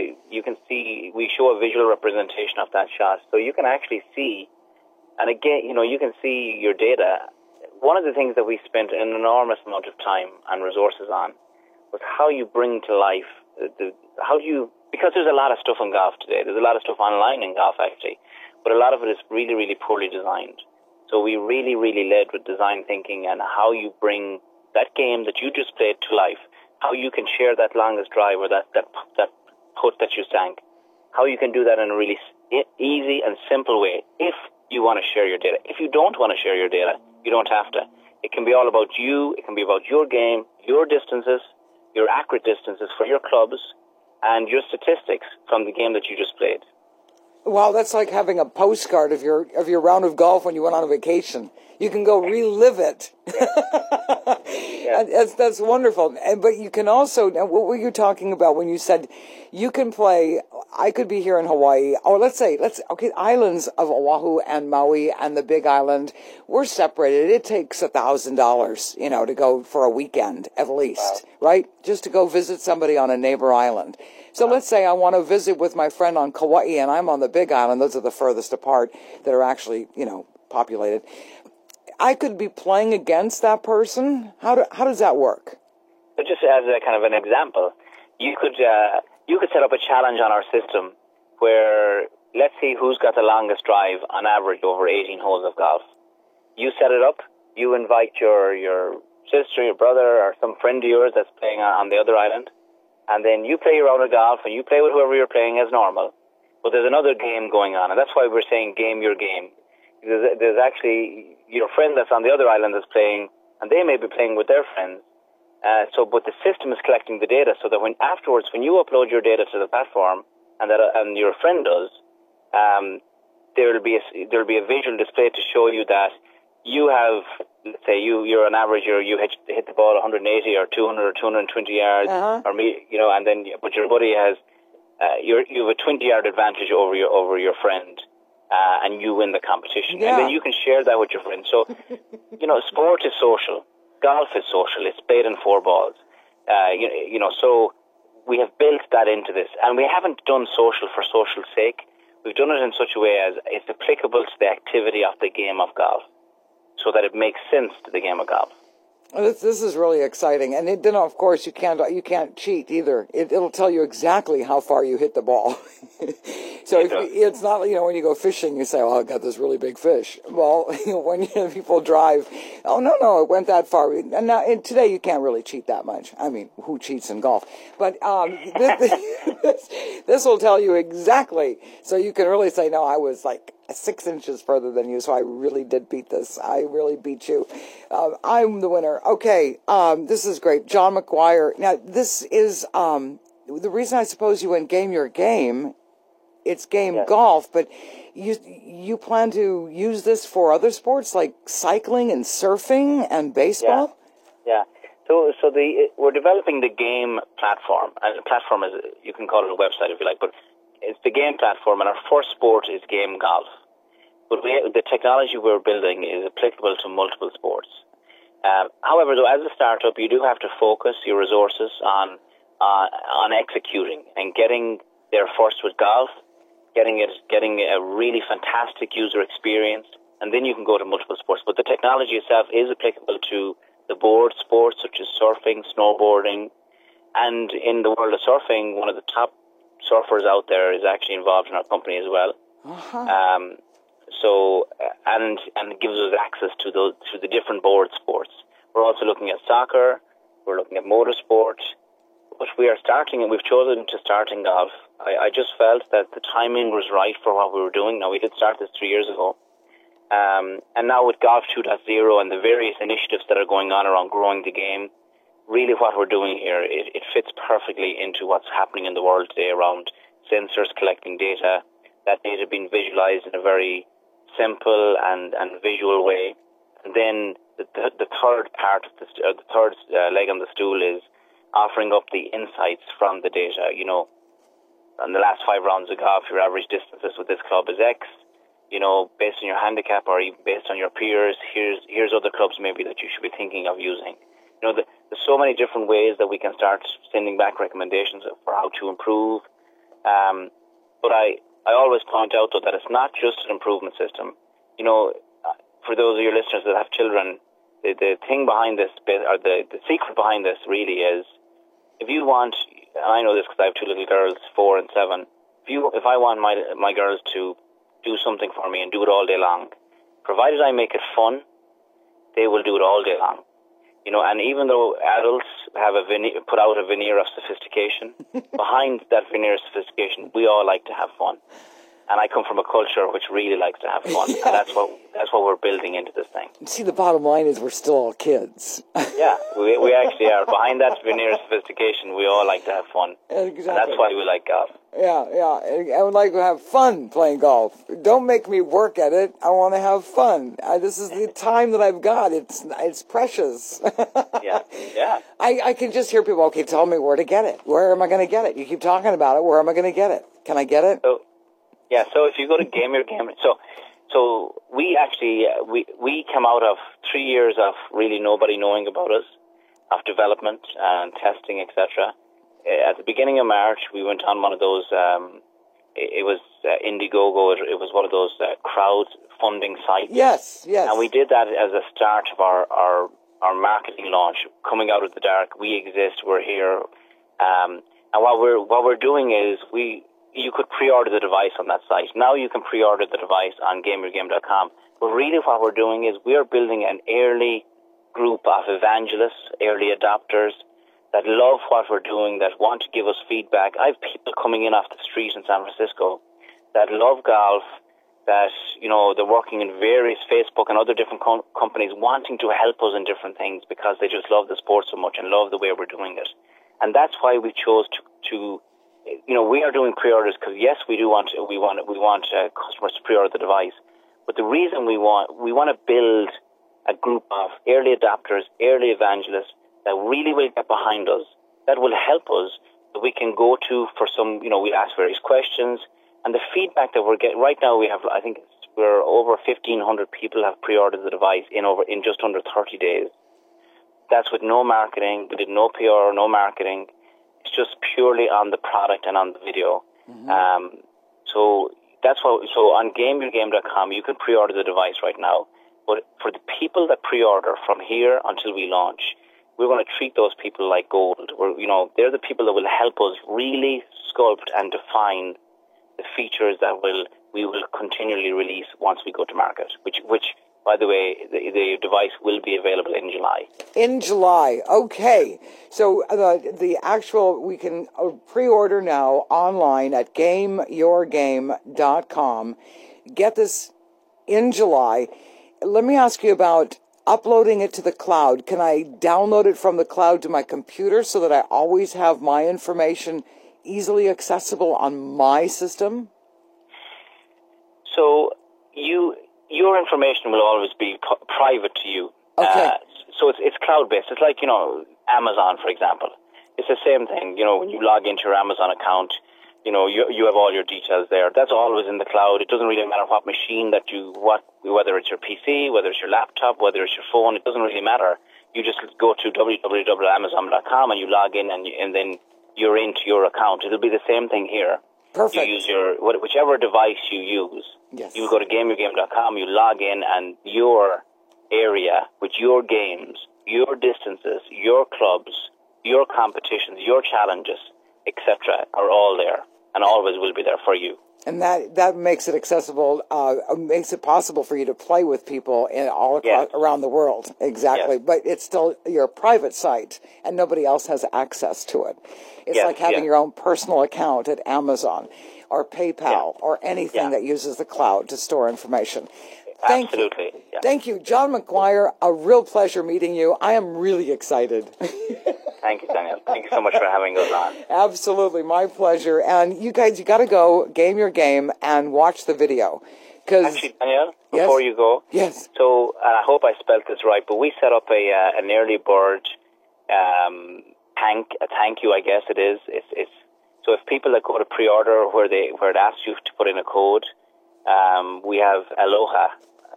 Speaker 9: we show a visual representation of that shot, so you can actually see, and again, you can see your data. One of the things that we spent an enormous amount of time and resources on was how you bring to life because there's a lot of stuff in golf today. There's a lot of stuff online in golf, actually, but a lot of it is really, really poorly designed. So we really, really led with design thinking and how you bring that game that you just played to life, how you can share that longest drive or that putt that you sank, how you can do that in a really easy and simple way if you want to share your data. If you don't want to share your data, you don't have to. It can be all about you. It can be about your game, your distances, your accurate distances for your clubs, and your statistics from the game that you just played.
Speaker 2: Wow, that's like having a postcard of your round of golf when you went on a vacation. You can go relive it. Yeah. That's wonderful. But you can also, now what were you talking about when you said you can play, I could be here in Hawaii, or okay, islands of Oahu and Maui and the Big Island, we're separated. It takes $1,000, to go for a weekend at least, right? Just to go visit somebody on a neighbor island. So let's say I want to visit with my friend on Kauai and I'm on the Big Island. Those are the furthest apart that are actually, populated. I could be playing against that person. How does that work?
Speaker 9: So just as a kind of an example, you could set up a challenge on our system where let's see who's got the longest drive on average over 18 holes of golf. You set it up. You invite your sister, your brother, or some friend of yours that's playing on the other island, and then you play your round of golf and you play with whoever you're playing as normal. But there's another game going on, and that's why we're saying game your game. There's actually your friend that's on the other island is playing, and they may be playing with their friends. But the system is collecting the data, so that when you upload your data to the platform, and your friend does, there'll be a visual display to show you that you have, let's say you're on average, you hit the ball 180 or 200 or 220 yards, and then but your buddy has you have a 20-yard advantage over your friend. And you win the competition. Yeah. And then you can share that with your friends. So, sport is social. Golf is social. It's played in 4 balls. So we have built that into this. And we haven't done social for social's sake. We've done it in such a way as it's applicable to the activity of the game of golf so that it makes sense to the game of golf.
Speaker 2: This is really exciting, and then of course you can't cheat either. It'll tell you exactly how far you hit the ball. So it's not when you go fishing you say, "Oh, I got this really big fish." Well, when people drive, "Oh no, it went that far." And today you can't really cheat that much. I mean, who cheats in golf? But this will tell you exactly, so you can really say, "No, I was like 6 inches further than you, so I really did beat this. I really beat you. I'm the winner." Okay, this is great. John McGuire. Now, this is the reason I suppose you went game your game. It's game golf, but you plan to use this for other sports like cycling and surfing and baseball?
Speaker 9: Yeah. So we're developing the game platform. And the platform is, you can call it a website if you like, but it's the game platform, and our first sport is game golf. But the technology we're building is applicable to multiple sports. However, though, as a startup, you do have to focus your resources on executing and getting there first with golf, getting a really fantastic user experience, and then you can go to multiple sports. But the technology itself is applicable to the board sports such as surfing, snowboarding, and in the world of surfing, one of the top surfers out there is actually involved in our company as well. Uh-huh. And it gives us access to the different board sports. We're also looking at soccer, We're looking at motorsport. But we are starting, and we've chosen to start in golf. I just felt that the timing was right for what we were doing. Now, we did start this 3 years ago. And now with Golf 2.0 and the various initiatives that are going on around growing the game, really what we're doing here, it fits perfectly into what's happening in the world today around sensors collecting data, that data being visualized in a very simple and visual way. And then the third part of the third leg on the stool is offering up the insights from the data. You know, in the last 5 rounds of golf, your average distances with this club is X. You know, based on your handicap or even based on your peers, here's other clubs maybe that you should be thinking of using. You know, there's so many different ways that we can start sending back recommendations for how to improve. But I always point out, though, that it's not just an improvement system. You know, for those of your listeners that have children, the thing behind this, or the secret behind this really is, if you want, and I know this because I have 2 little girls, 4 and 7, if I want my girls to do something for me and do it all day long, provided I make it fun, they will do it all day long. You know, and even though adults have put out a veneer of sophistication, behind that veneer of sophistication, we all like to have fun. And I come from a culture which really likes to have fun. Yeah. And that's what we're building into this thing.
Speaker 2: See, the bottom line is we're still all kids.
Speaker 9: Yeah, we actually are. Behind that veneer of sophistication, we all like to have fun.
Speaker 2: Exactly. And
Speaker 9: that's why we like golf.
Speaker 2: Yeah. I would like to have fun playing golf. Don't make me work at it. I want to have fun. This is the time that I've got. It's precious.
Speaker 9: Yeah.
Speaker 2: I can just hear people, okay, tell me where to get it. Where am I going to get it? You keep talking about it. Where am I going to get it? Can I get it?
Speaker 9: So if you go to Game Your Game, so we actually, we come out of 3 years of really nobody knowing about us, of development and testing, etc. At the beginning of March, we went on one of those, it was Indiegogo, it was one of those crowdfunding sites.
Speaker 2: Yes.
Speaker 9: And we did that as a start of our marketing launch, coming out of the dark. We exist, we're here. And what we're doing is you could pre-order the device on that site. Now you can pre-order the device on GameYourGame.com. But really what we're doing is we are building an early group of evangelists, early adopters, that love what we're doing, that want to give us feedback. I have people coming in off the street in San Francisco that love golf, that, you know, they're working in various Facebook and other different companies wanting to help us in different things because they just love the sport so much and love the way we're doing it. And that's why we chose to you know, we are doing pre-orders because yes, we want customers to pre-order the device. But the reason we want to build a group of early adopters, early evangelists that really will get behind us, that will help us, that we can go to for some, you know, we ask various questions, and the feedback that we're getting right now, we have, I think we're over 1,500 people have pre-ordered the device in just under 30 days. That's with no marketing. We did no PR, no marketing. It's just purely on the product and on the video. Mm-hmm. So that's why. So on GameYourGame.com, you can pre-order the device right now. But for the people that pre-order from here until we launch, we're going to treat those people like gold. They're the people that will help us really sculpt and define the features that we will continually release once we go to market. Which by the way, the device will be available in July. In July,
Speaker 2: okay. So the actual, we can pre-order now online at GameYourGame.com. Get this in July. Let me ask you about uploading it to the cloud. Can I download it from the cloud to my computer so that I always have my information easily accessible on my system?
Speaker 9: So your information will always be private to you.
Speaker 2: Okay.
Speaker 9: So it's cloud-based. It's like, Amazon, for example. It's the same thing. When you log into your Amazon account, you have all your details there. That's always in the cloud. It doesn't really matter what machine whether it's your PC, whether it's your laptop, whether it's your phone, it doesn't really matter. You just go to www.amazon.com and you log in and then you're into your account. It'll be the same thing here.
Speaker 2: Perfect.
Speaker 9: You use whichever device you use.
Speaker 2: Yes.
Speaker 9: You go to GameYourGame.com, you log in, and your area with your games, your distances, your clubs, your competitions, your challenges, etc., are all there and always will be there for you.
Speaker 2: And that makes it accessible, makes it possible for you to play with people all across, around the world. Exactly. But it's still your private site, and nobody else has access to it. It's like having your own personal account at Amazon or PayPal or anything that uses the cloud to store information.
Speaker 9: Absolutely.
Speaker 2: Yeah. Thank you. John McGuire, a real pleasure meeting you. I am really excited.
Speaker 9: Thank you, Daniel. Thank you so much for having us on.
Speaker 2: Absolutely. My pleasure. And you guys, you got to go game your game and watch the video.
Speaker 9: Actually, Daniel, before you go.
Speaker 2: Yes.
Speaker 9: So, I hope I spelled this right, but we set up an early bird thank you, I guess it is. It's so if people that go to pre-order where it asks you to put in a code, we have Aloha.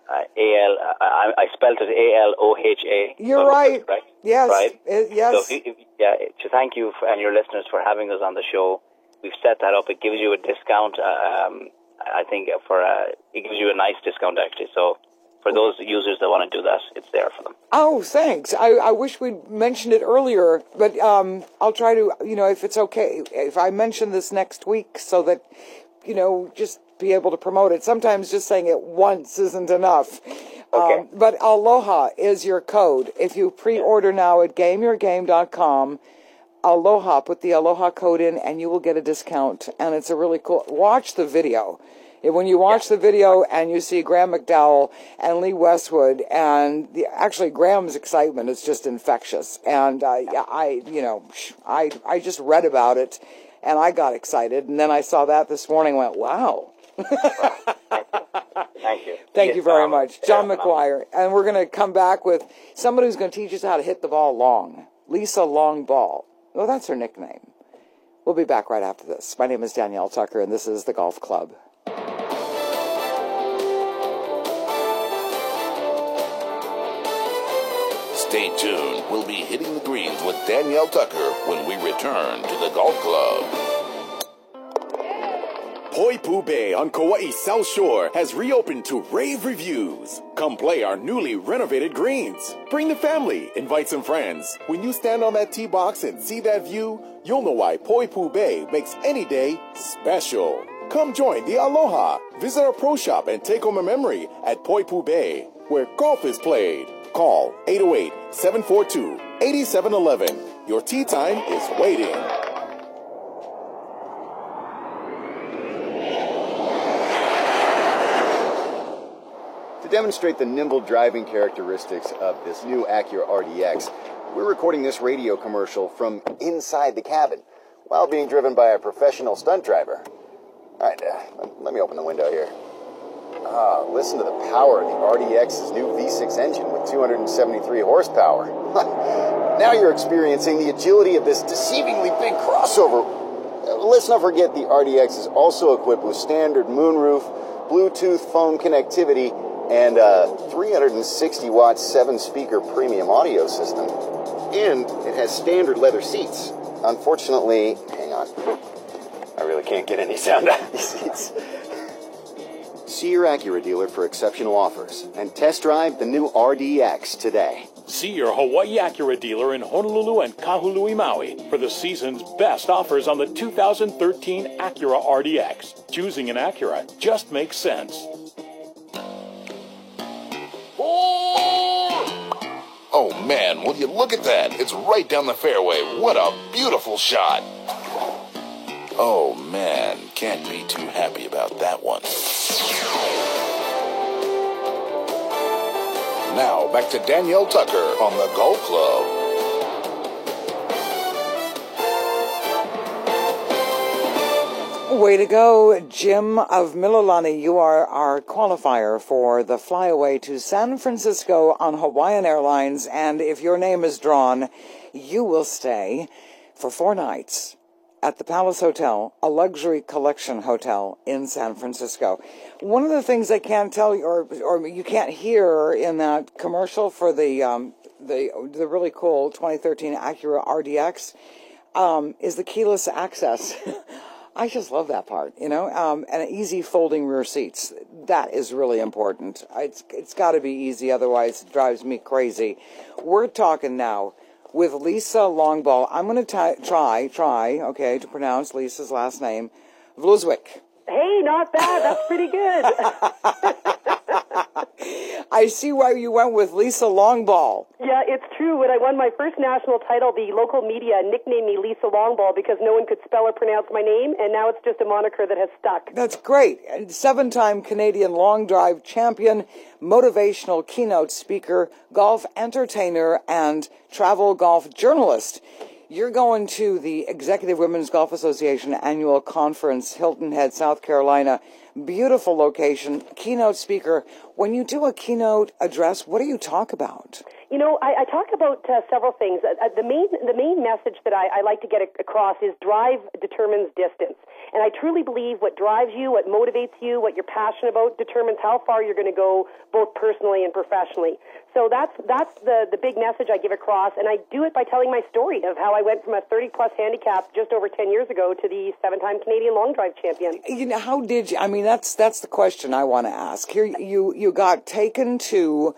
Speaker 9: I spelled it ALOHA.
Speaker 2: You're right. Yes.
Speaker 9: Right?
Speaker 2: Yes.
Speaker 9: So to thank you and your listeners for having us on the show. We've set that up. It gives you a discount. I think it gives you a nice discount actually. So for those users that want to do that, it's there for them.
Speaker 2: Oh, thanks. I wish we'd mentioned it earlier, but I'll try to, if it's okay, if I mention this next week so that, just be able to promote it. Sometimes just saying it once isn't enough.
Speaker 9: Okay.
Speaker 2: But Aloha is your code. If you pre-order now at gameyourgame.com, Aloha, put the Aloha code in and you will get a discount. And it's a really cool, watch the video. When you watch the video and you see Graham McDowell and Lee Westwood and actually Graham's excitement is just infectious. And I just read about it and I got excited. And then I saw that this morning and went, wow.
Speaker 9: Thank you.
Speaker 2: Thank you very much. John McGuire. And we're going to come back with somebody who's going to teach us how to hit the ball long. Lisa Long Ball. Well, that's her nickname. We'll be back right after this. My name is Danielle Tucker, and this is The Golf Club.
Speaker 1: Stay tuned. We'll be hitting the greens with Danielle Tucker when we return to the Golf Club.
Speaker 12: Poipu Bay on Kauai's South Shore has reopened to rave reviews. Come play our newly renovated greens. Bring the family, invite some friends. When you stand on that tee box and see that view, you'll know why Poipu Bay makes any day special. Come join the Aloha. Visit our pro shop and take home a memory at Poipu Bay, where golf is played. Call 808-742-8711. Your tee time is waiting.
Speaker 10: To demonstrate the nimble driving characteristics of this new Acura RDX, we're recording this radio commercial from inside the cabin while being driven by a professional stunt driver. All right, let me open the window here. Listen to the power of the RDX's new V6 engine with 273 horsepower. Now you're experiencing the agility of this deceivingly big crossover. Let's not forget the RDX is also equipped with standard moonroof, Bluetooth phone connectivity, and a 360-watt 7-speaker premium audio system. And it has standard leather seats. Unfortunately, hang on, I really can't get any sound out of these seats. See your Acura dealer for exceptional offers and test drive the new RDX today.
Speaker 3: See your Hawaii Acura dealer in Honolulu and Kahului, Maui for the season's best offers on the 2013 Acura RDX. Choosing an Acura just makes sense.
Speaker 1: Oh man, will you look at that? It's right down the fairway. What a beautiful shot. Oh man, can't be too happy about that one. Now, back to Danielle Tucker on the Golf Club.
Speaker 2: Way to go, Jim of Mililani. You are our qualifier for the flyaway to San Francisco on Hawaiian Airlines. And if your name is drawn, you will stay for 4 nights at the Palace Hotel, a luxury collection hotel in San Francisco. One of the things I can't tell you, or you can't hear in that commercial for the really cool 2013 Acura RDX, is the keyless access. I just love that part, and easy folding rear seats. That is really important. It's got to be easy, otherwise it drives me crazy. We're talking now with Lisa Longball. I'm going to try, to pronounce Lisa's last name, Vluzwick.
Speaker 13: Hey, not bad. That's pretty good.
Speaker 2: I see why you went with Lisa Longball.
Speaker 13: Yeah, it's true. When I won my first national title, the local media nicknamed me Lisa Longball because no one could spell or pronounce my name, and now it's just a moniker that has stuck.
Speaker 2: That's great. 7-time Canadian long drive champion, motivational keynote speaker, golf entertainer, and travel golf journalist. You're going to the Executive Women's Golf Association annual conference, Hilton Head, South Carolina. Beautiful location, keynote speaker. When you do a keynote address, what do you talk about?
Speaker 13: You know, I talk about several things. The main message that I like to get across is drive determines distance. And I truly believe what drives you, what motivates you, what you're passionate about determines how far you're going to go, both personally and professionally. So that's the big message I give across, and I do it by telling my story of how I went from a 30-plus handicap just over 10 years ago to the 7-time Canadian long drive champion.
Speaker 2: You know, how did you? I mean, that's the question I want to ask. Here, you got taken to.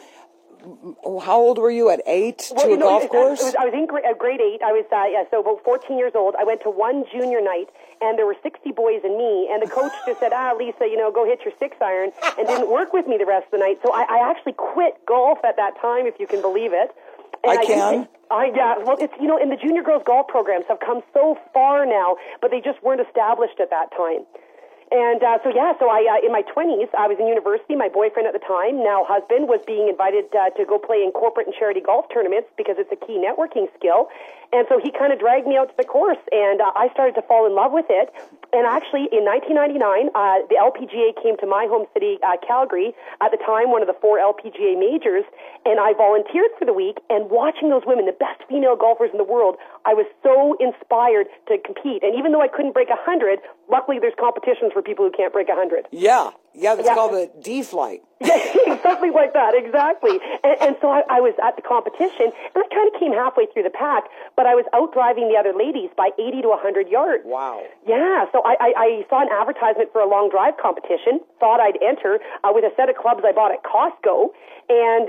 Speaker 2: How old were you at 8 to a golf course?
Speaker 13: I was in grade 8. I was so about 14 years old. I went to one junior night, and there were 60 boys and me, and the coach just said, Lisa, go hit your 6-iron, and didn't work with me the rest of the night. So I actually quit golf at that time, if you can believe it. And
Speaker 2: I can.
Speaker 13: Well, it's, and the junior girls golf programs have come so far now, but they just weren't established at that time. And so I in my 20s, I was in university. My boyfriend at the time, now husband, was being invited to go play in corporate and charity golf tournaments because it's a key networking skill. And so he kind of dragged me out to the course, and I started to fall in love with it. And actually, in 1999, the LPGA came to my home city, Calgary, at the time one of the 4 LPGA majors, and I volunteered for the week. And watching those women, the best female golfers in the world, I was so inspired to compete. And even though I couldn't break 100, luckily there's competitions for people who can't break 100.
Speaker 2: Yeah, that's called the D-flight.
Speaker 13: Yeah, something like that, exactly. And so I was at the competition, and I kind of came halfway through the pack, but I was out driving the other ladies by 80 to 100 yards.
Speaker 2: Wow.
Speaker 13: Yeah, so I saw an advertisement for a long drive competition, thought I'd enter with a set of clubs I bought at Costco, and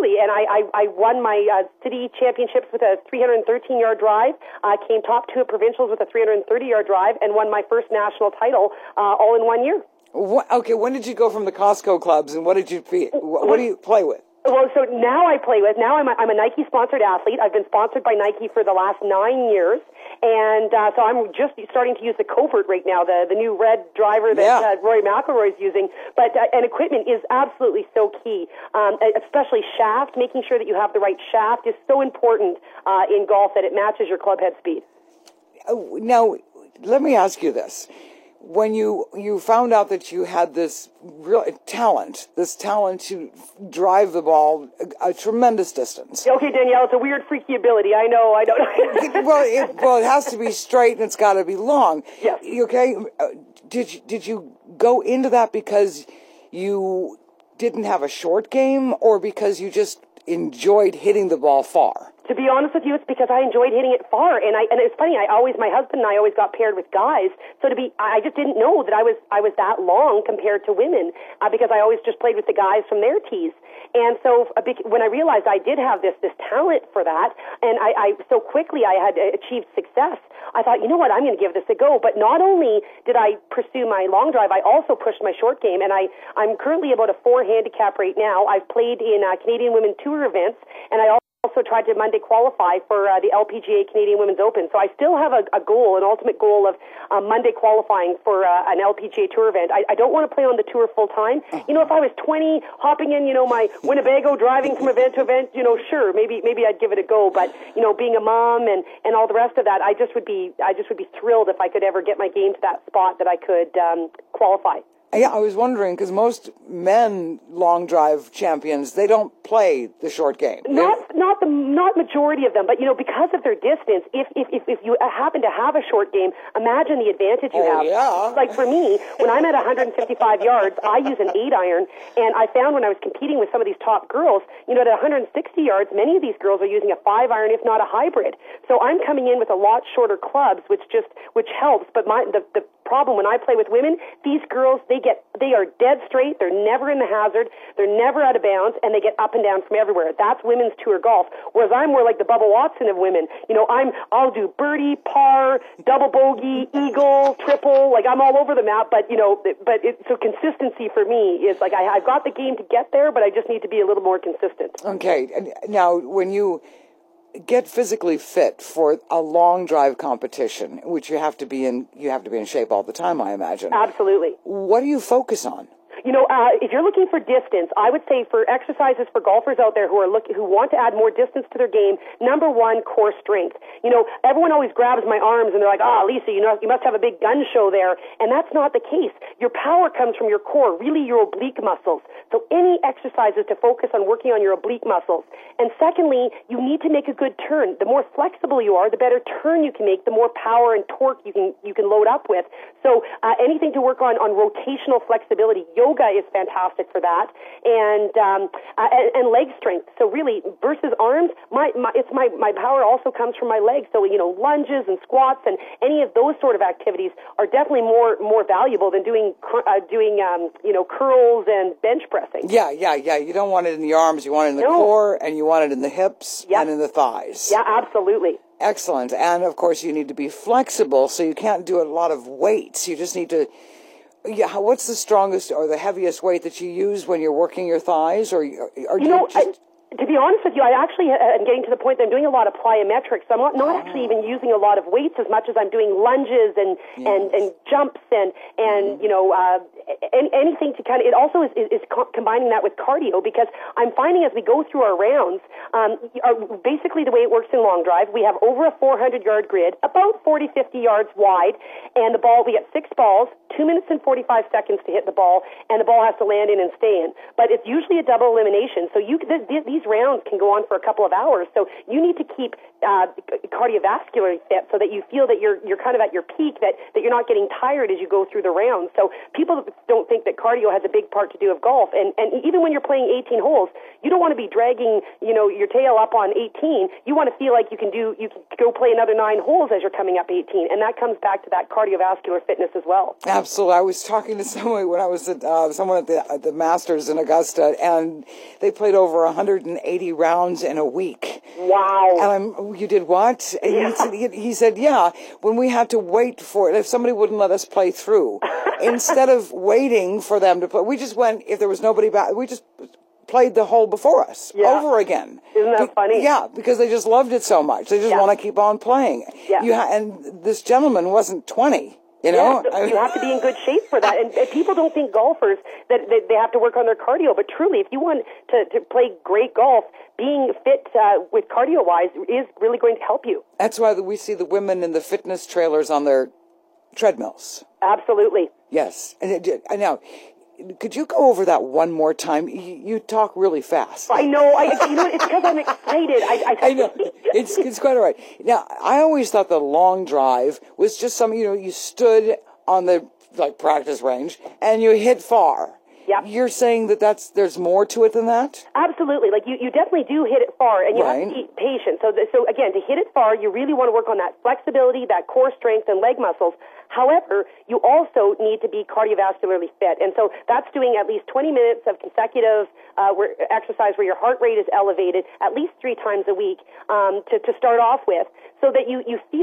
Speaker 13: I won my city championships with a 313-yard drive, came top 2 at provincials with a 330-yard drive, and won my first national title all in 1 year.
Speaker 2: Okay, when did you go from the Costco clubs, and what do you play with?
Speaker 13: Well, so now I'm a Nike-sponsored athlete. I've been sponsored by Nike for the last 9 years, and so I'm just starting to use the Covert right now, the new red driver that Rory McIlroy is using. But and equipment is absolutely so key, especially shaft. Making sure that you have the right shaft is so important in golf, that it matches your club head speed.
Speaker 2: Now, let me ask you this. When you found out that you had this real talent to drive the ball a tremendous distance.
Speaker 13: Okay, Danielle, it's a weird, freaky ability. I know.
Speaker 2: well, it has to be straight and it's got to be long.
Speaker 13: Yes.
Speaker 2: Okay. Did you go into that because you didn't have a short game, or because you just enjoyed hitting the ball far?
Speaker 13: To be honest with you, it's because I enjoyed hitting it far, and it's funny. My husband and I always got paired with guys, so I just didn't know that I was that long compared to women, because I always just played with the guys from their tees. And so when I realized I did have this talent for that, and I so quickly I had achieved success, I thought, you know what, I'm going to give this a go. But not only did I pursue my long drive, I also pushed my short game, and I'm currently about a 4 handicap right now. I've played in Canadian Women Tour events, and I also tried to Monday qualify for the LPGA Canadian Women's Open. So I still have a goal, an ultimate goal of Monday qualifying for an LPGA Tour event. I don't want to play on the tour full time. If I was 20, hopping in, my Winnebago, driving from event to event, sure, maybe I'd give it a go. But being a mom and all the rest of that, I just would be thrilled if I could ever get my game to that spot that I could qualify.
Speaker 2: Yeah, I was wondering, because most men long drive champions, they don't play the short game.
Speaker 13: Not majority of them, but because of their distance, if you happen to have a short game, imagine the advantage you have.
Speaker 2: Yeah.
Speaker 13: Like for me, when I'm at 155 yards, I use an 8-iron, and I found when I was competing with some of these top girls, at 160 yards, many of these girls are using a 5-iron, if not a hybrid. So I'm coming in with a lot shorter clubs, which helps. But the problem. When I play with women, these girls, they are dead straight. They're never in the hazard. They're never out of bounds, and they get up and down from everywhere. That's women's tour golf. Whereas I'm more like the Bubba Watson of women. You know, I'll do birdie, par, double bogey, eagle, triple. Like, I'm all over the map. But, you know, so consistency for me is like I've got the game to get there, but I just need to be a little more consistent.
Speaker 2: Okay. Now, when you get physically fit for a long drive competition, which you have to be in shape all the time, I imagine.
Speaker 13: Absolutely.
Speaker 2: What do you focus on?
Speaker 13: You know, if you're looking for distance, I would say for exercises for golfers out there who want to add more distance to their game, number one, core strength. You know, everyone always grabs my arms and they're like, Lisa, you know, you must have a big gun show there. And that's not the case. Your power comes from your core, really your oblique muscles. So any exercises to focus on working on your oblique muscles. And secondly, you need to make a good turn. The more flexible you are, the better turn you can make, the more power and torque you can load up with. So anything to work on rotational flexibility. Yoga is fantastic for that, and leg strength. So really, versus arms, my power also comes from my legs. So, you know, lunges and squats and any of those sort of activities are definitely more valuable than doing curls and bench pressing.
Speaker 2: Yeah. You don't want it in the arms. You want it in the core, and you want it in the hips and in the thighs.
Speaker 13: Yeah, absolutely.
Speaker 2: Excellent. And of course, you need to be flexible, so you can't do a lot of weights. You just need to. Yeah, what's the strongest or the heaviest weight that you use when you're working your thighs, or
Speaker 13: to be honest with you, I actually am getting to the point that I'm doing a lot of plyometrics. So I'm not actually even using a lot of weights as much as I'm doing lunges and jumps and you know, anything to kind of, it also is combining that with cardio, because I'm finding as we go through our rounds, basically the way it works in long drive, we have over a 400-yard grid, about 40, 50 yards wide, and the ball, we get 6 balls, 2 minutes and 45 seconds to hit the ball, and the ball has to land in and stay in. But it's usually a double elimination, so these rounds can go on for a couple of hours. So you need to keep cardiovascularly fit so that you feel that you're kind of at your peak, that you're not getting tired as you go through the rounds. So people don't think that cardio has a big part to do with golf. And even when you're playing 18 holes, you don't want to be dragging, you know, your tail up on 18. You want to feel like you can go play another 9 holes as you're coming up 18. And that comes back to that cardiovascular fitness as well.
Speaker 2: Absolutely. I was talking to someone when I was at someone at the Masters in Augusta, and they played over 180 rounds in a week.
Speaker 13: Wow.
Speaker 2: And you did what? Yeah. He said, yeah, when we had to wait for it, if somebody wouldn't let us play through, instead of waiting for them to play, we just went, if there was nobody back, we just played the hole before us over again.
Speaker 13: Isn't that funny?
Speaker 2: Yeah, because they just loved it so much. They just want to keep on playing. Yeah. And this gentleman wasn't 20. You know,
Speaker 13: you have to be in good shape for that. And people don't think golfers that they have to work on their cardio, but truly, if you want to play great golf, being fit with cardio-wise is really going to help you.
Speaker 2: That's why we see the women in the fitness trailers on their treadmills.
Speaker 13: Absolutely.
Speaker 2: Yes. And now, could you go over that one more time? You talk really fast.
Speaker 13: I know. You know, it's because I'm excited.
Speaker 2: I know. It's quite all right. Now, I always thought the long drive was just you stood on the practice range and you hit far.
Speaker 13: Yep.
Speaker 2: You're saying there's more to it than that?
Speaker 13: Absolutely. Like you definitely do hit it far, and you have to be patient. So again, to hit it far, you really want to work on that flexibility, that core strength, and leg muscles. However, you also need to be cardiovascularly fit. And so that's doing at least 20 minutes of consecutive exercise where your heart rate is elevated at least 3 times a week to start off with, so that you feel